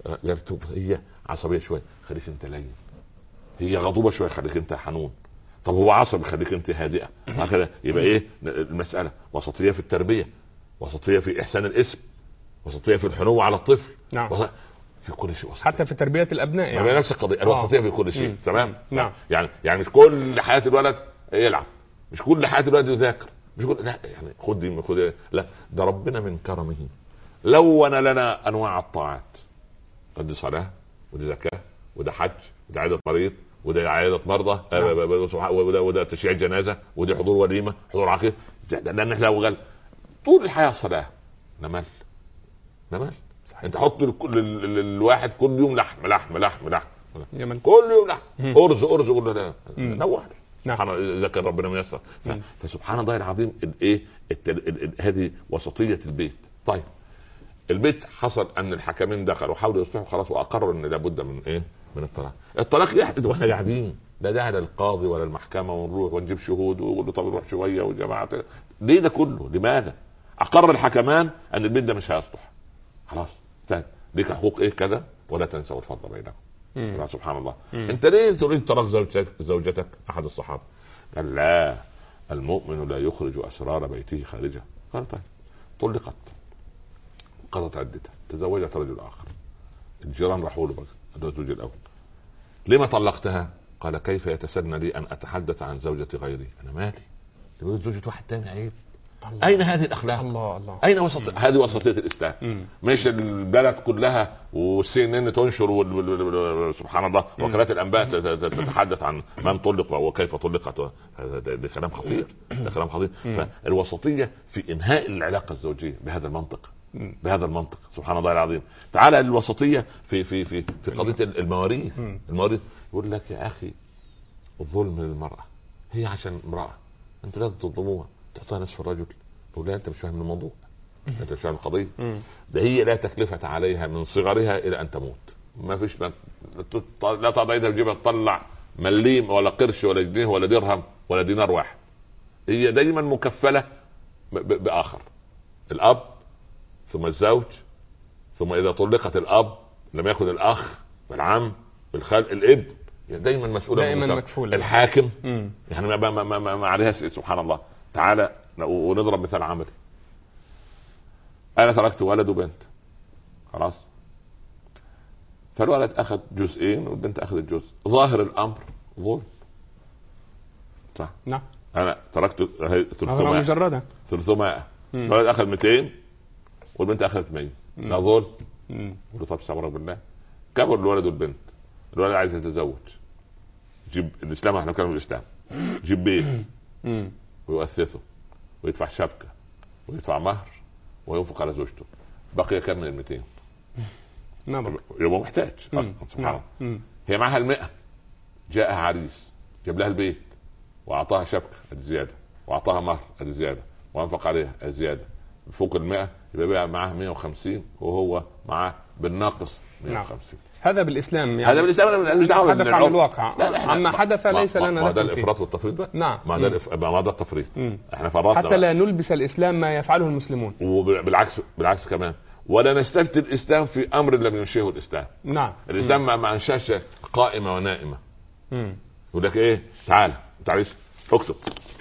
قالت هي عصبيه شويه خليك انت لين، هي غضوبه شويه خليك انت حنون، طب هو عصبي خليك انت هادئه، هكذا. يبقى ايه المساله؟ وسطيه في التربيه، وسطيه في احسان الاسم، وسطيه في الحنو على الطفل. نعم. وسط... في كل شيء وسطيه، حتى في تربيه الابناء يعني نفس القضيه، الوسطيه في كل شيء. تمام. نعم. يعني يعني مش كل حياه الولد يلعب، مش كل حياه الولد يذاكر، مش كل لا يعني خد دي خد، لا ده ربنا من كرمه لون لنا انواع الطاعات، دي صلاه ودي زكاه وده حج وده عياده مريض وده عياده مرضى وده وده تشييع جنازه ودي حضور وليمه حضور عقيق، لان احنا لو قال طول الحياه صلاه نمل نمل. صحيح. انت حط لكل الواحد كل يوم لحم لحم لحم لحم يمن. كل يوم لحم ارز ارز قول له نوع. سبحان الله اذا كان ربنا ميسر. فسبحان الله العظيم الايه هذه وسطيه البيت. طيب البيت حصل ان الحكمين دخلوا وحاولوا يصلحوا خلاص واقروا ان لابد من ايه؟ من الطلاق. الطلاق يحدث واحنا قاعدين، لا داعي للقاضي ولا المحكمه ونروح ونجيب شهود ونقول له طب نروح شويه والجماعه ليه ده كله؟ لماذا؟ اقر الحكمان ان البيت ده مش هيصلح خلاص. طيب ليك حقوق ايه كذا ولا تنسوا الفضل بينكم. سبحان الله. مم. انت ليه تريد طلاق زوجتك زوجتك؟ احد الصحابه قال لا المؤمن لا يخرج اسرار بيته خارجه. قال طيب طلقت قضت عدتها تزوجت رجل اخر، الجيران راحوا له بقى الزوج الاول لما طلقتها؟ قال كيف يتسنى لي ان اتحدث عن زوجة غيري؟ انا مالي زوجة واحد تاني عيب. الله. اين هذه الاخلاق؟ الله الله. اين وسط مم. هذه وسطيه الاسلام. مم. مش البلد كلها والسي ان ان تنشر وال... وال... سبحان الله وكالات الانباء تتحدث عن من طلق وكيف طلقت. ده كلام خطير، ده كلام خطير. فالوسطيه في انهاء العلاقه الزوجيه بهذا المنطق، بهذا المنطق. سبحان الله العظيم. تعالى الوسطيه في في في في قضيه المواريث. المواريث يقول لك يا اخي الظلم للمراه، هي عشان امراه انتوا لازم تظلموها تعطيها نصف الرجل. تقول لا انت مش فاهم الموضوع، انت مش فاهم القضيه. ده هي لا تكلفه عليها من صغرها الى ان تموت. ما فيش ما لا تضع يدها في جيبها تطلع مليم ولا قرش ولا جنيه ولا درهم ولا دينار واحد. هي دايما مكفله باخر، الاب ثم الزوج ثم اذا طلقت الاب لم يكن الاخ والعم والخال الابن، دايما مسؤوله دائما مكفوله. الحاكم مم. يعني ما ما ما, ما, ما عليها. سبحان الله. تعالى ونضرب مثال عملي. انا تركت ولد وبنت خلاص، فالولد اخذ جزئين والبنت اخذت جزء، ظاهر الامر ظلم صح؟ نعم. انا تركت ثلثمائة مجرده ثلثمائة، الولد اخذ مئتين والبنت اخذت مية، لا ظلم؟ قلت طب صبر بالله. كبر الولد والبنت، الولد عايز يتزوج، جيب الاسلام، احنا بنتكلم الاسلام، جيب بيت ويؤسسه ويدفع شبكه ويدفع مهر وينفق على زوجته، بقي كم من المئتين؟ نعم. يبقى محتاج. سبحان الله. هي معها المئة، جاءها عريس جاب لها البيت واعطاها شبكه الزياده واعطاها مهر الزياده وانفق عليها الزياده، فوق المئة يبقى بقى معاه مئة وخمسين وهو معاه بالناقص مئة وخمسين. هذا بالاسلام يعني. هذا بالاسلام مش دعوه حدث عن الواقع. لا لا عما حدث ليس لنا ما ده الافراط والتفريط بقى. نعم. ما ده الإف... ما ده التفريط. احنا فرطنا حتى لا نلبس الاسلام ما يفعله المسلمون. وبالعكس بالعكس كمان، ولا نستفتي الاسلام في امر لم ينشئه الاسلام. نعم. الاسلام مم. ما انشاش قائمه ونائمه. امم يقول لك ايه؟ تعال تعال اكتب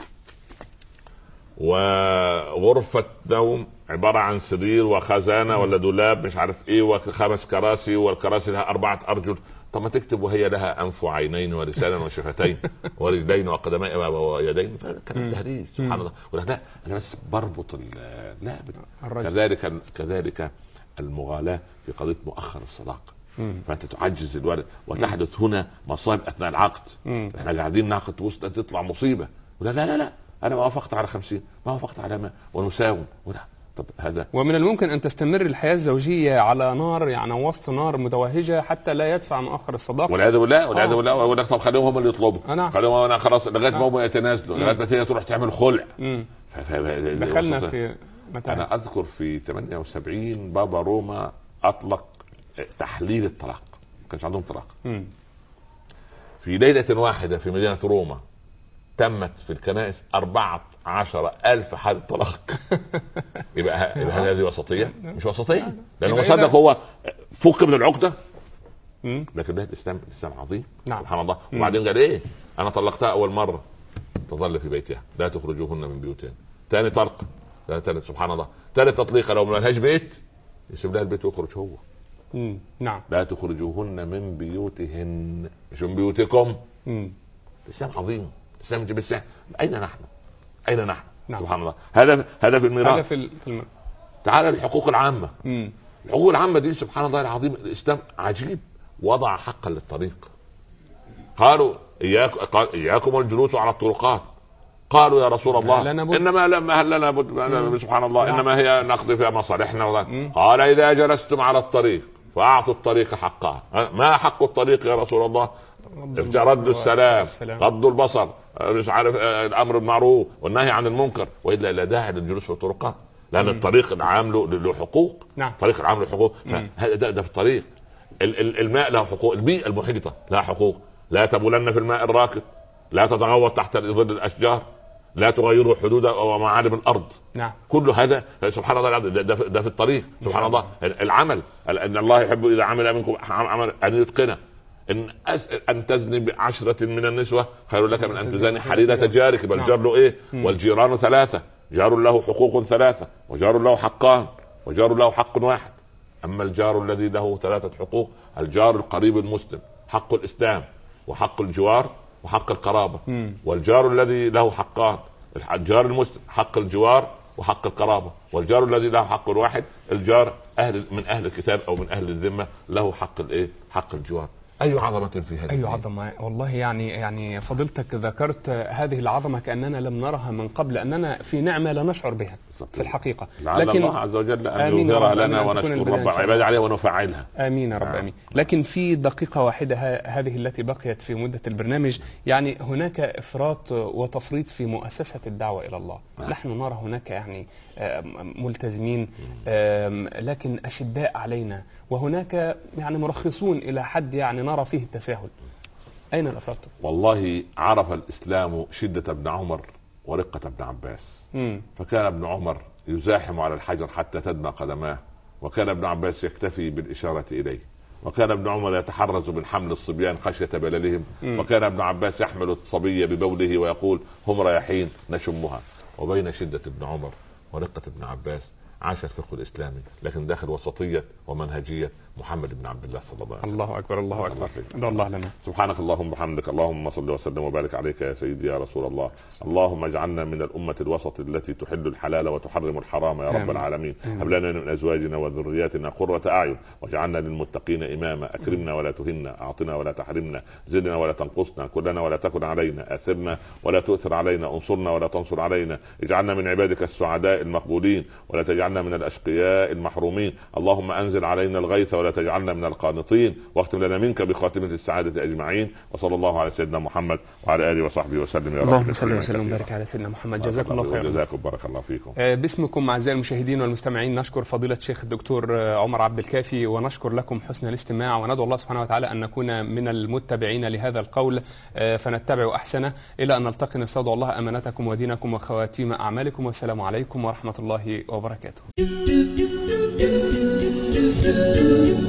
وغرفه نوم عباره عن سرير وخزانه ولا دولاب مش عارف ايه وخمس كراسي والكراسي لها اربعه ارجل. طب ما تكتب وهي لها انف وعينين ولسانا وشفتين ورجلين وقدمين ويدين. كلام تهريج. سبحان الله. ولا لا انا بس بربط لا كذلك كذلك المغالاه في قضيه مؤخر الصداقه. فانت تعجز الولد وتحدث هنا مصائب اثناء العقد. احنا قاعدين نعقد تبص تطلع مصيبه. ولا لا لا لا انا ما وافقت على خمسين، ما وافقت على ما ونساوم. ولا طب هذا. ومن الممكن ان تستمر الحياه الزوجيه على نار يعني وسط نار متوهجه حتى لا يدفع مؤخر الصداقه. والعياذ بالله والعياذ بالله. ويقول لك طب خليهم هم اللي يطلبوا، خليهم انا خلاص لغايه ما هم يتنازلوا، لغايه ما هي تروح تعمل خلع. دخلنا في متى؟ انا اذكر في ثمانية وسبعين بابا روما اطلق تحليل الطلاق، ما كانش عندهم طلاق. مم. في ليله واحده في مدينه روما تمت في الكنائس أربعة عشر ألف حالة طلاق. يبقى هذه وسطية؟ مش وسطية، لأنه مصدق هو فك من العقده. مم. لكن ده الاسلام، الاسلام عظيم. نعم. سبحان الله. وبعدين قال ايه؟ انا طلقتها اول مره تظل في بيتها لا تخرجوهن من بيوتهن. ثاني طلقه، ثالث سبحان الله، ثالث تطليقه لو ما لهاش بيت يسيب لها البيت ويخرج هو. مم. نعم. لا تخرجوهن من بيوتهن، مش من بيوتكم. مم. الاسلام عظيم. الاسلام بس اين نحن؟ اين نحن؟ نعم. سبحان الله. هذا هذا في الميراث. هذا في الم... تعال الحقوق العامه. مم. الحقوق العامه دي سبحان الله العظيم، الاسلام عجيب، وضع حقا للطريق. قالوا إياك قال اياكم الجلوس على الطرقات. قالوا يا رسول الله انما لما هل لنا بد سبحان الله نعم. انما هي نقضي فيها مصالحنا. قال اذا جلستم على الطريق فاعطوا الطريق حقها. ما حق الطريق يا رسول الله؟ رد السلام، غض البصر، مش عارف الامر بالمعروف والنهي عن المنكر، والا لا داعي للجلوس في الطرقات، لان مم. الطريق العام له حقوق. نعم. الطريق العام له حقوق. هذا ده, ده في الطريق. الماء له حقوق، البيئه المحيطه لها حقوق. لا تبولن في الماء الراكد، لا تتغوط تحت ظل الاشجار، لا تغيروا حدود ومعالم الارض. نعم. كل هذا سبحان الله ده, ده, ده في الطريق. سبحان الله. العمل، ان الله يحب اذا عمل منكم عمل ان يتقنه. ان ان تزني بعشرة من النسوة خير لك من ان تزني حليلة جارك. بل جار له ايه؟ والجيران ثلاثة، جار له حقوق ثلاثة، وجار له حقان، وجار له حق واحد. اما الجار الذي له ثلاثة حقوق، الجار القريب المسلم حق الاسلام وحق الجوار وحق القرابة. مم. والجار الذي له حقان، الجار المسلم حق الجوار وحق القرابة. والجار الذي له حق واحد، الجار اهل من اهل الكتاب او من اهل الذمة له حق الايه؟ حق الجوار. أي عظمة في هذه. أي عظمة والله. يعني يعني فضلتك ذكرت هذه العظمة كأننا لم نرها من قبل، أننا في نعمة لا نشعر بها في الحقيقة. لكن الله عز وجل أن يظهرها لنا ونشكر رب العباد عليها ونفعلها. آمين يا رب. آمين. لكن في دقيقة واحدة هذه التي بقيت في مدة البرنامج، يعني هناك إفراط وتفريط في مؤسسة الدعوة إلى الله. آه. نحن نرى هناك يعني ملتزمين لكن أشداء علينا، وهناك يعني مرخصون إلى حد يعني نرى فيه التساهل. أين الأفراط؟ والله عرف الإسلام شدة ابن عمر ورقة ابن عباس. مم. فكان ابن عمر يزاحم على الحجر حتى تدمى قدماه، وكان ابن عباس يكتفي بالإشارة إليه، وكان ابن عمر يتحرز من حمل الصبيان خشية بللهم، مم. وكان ابن عباس يحمل الصبي ببوله ويقول هم رياحين نشمها. وبين شدة ابن عمر ورقة ابن عباس عاش الفقه الإسلامي، لكن داخل وسطية ومنهجية محمد بن عبد الله صلى الله عليه وسلم. الله أكبر. الله أكبر. الله, الله لنا. سبحانك اللهم وبحمدك، اللهم صل وسلم وبارك عليك يا سيدي يا رسول الله. اللهم اجعلنا من الأمة الوسط التي تحل الحلال وتحرم الحرام يا رب آمين. العالمين. هب لنا من أزواجنا وذرياتنا قرة أعين واجعلنا للمتقين إماما. أكرمنا ولا تهنا، أعطنا ولا تحرمنا، زدنا ولا تنقصنا، كلنا ولا تكن علينا، آثرنا ولا تؤثر علينا، انصرنا ولا تنصر علينا، اجعلنا من عبادك السعداء المقبولين ولا تجعلنا من الأشقياء المحرومين. اللهم أنزل علينا الغيث ولا تجعلنا من القانطين، واختم لنا منك بخاتمة السعادة أجمعين. وصلى الله على سيدنا محمد وعلى آله وصحبه وسلم يا رب. اللهم صل وسلم وبارك على سيدنا محمد. جزاكم الله خيرا. جزاكم بارك الله فيكم. باسمكم أعزائي المشاهدين والمستمعين نشكر فضيلة الشيخ الدكتور عمر عبد الكافي، ونشكر لكم حسن الاستماع، وندعو الله سبحانه وتعالى أن نكون من المتبعين لهذا القول فنتبع أحسنه. إلى أن نلتقي نستودع الله أمانتكم ودينكم وخواتيم أعمالكم، والسلام عليكم ورحمة الله وبركاته.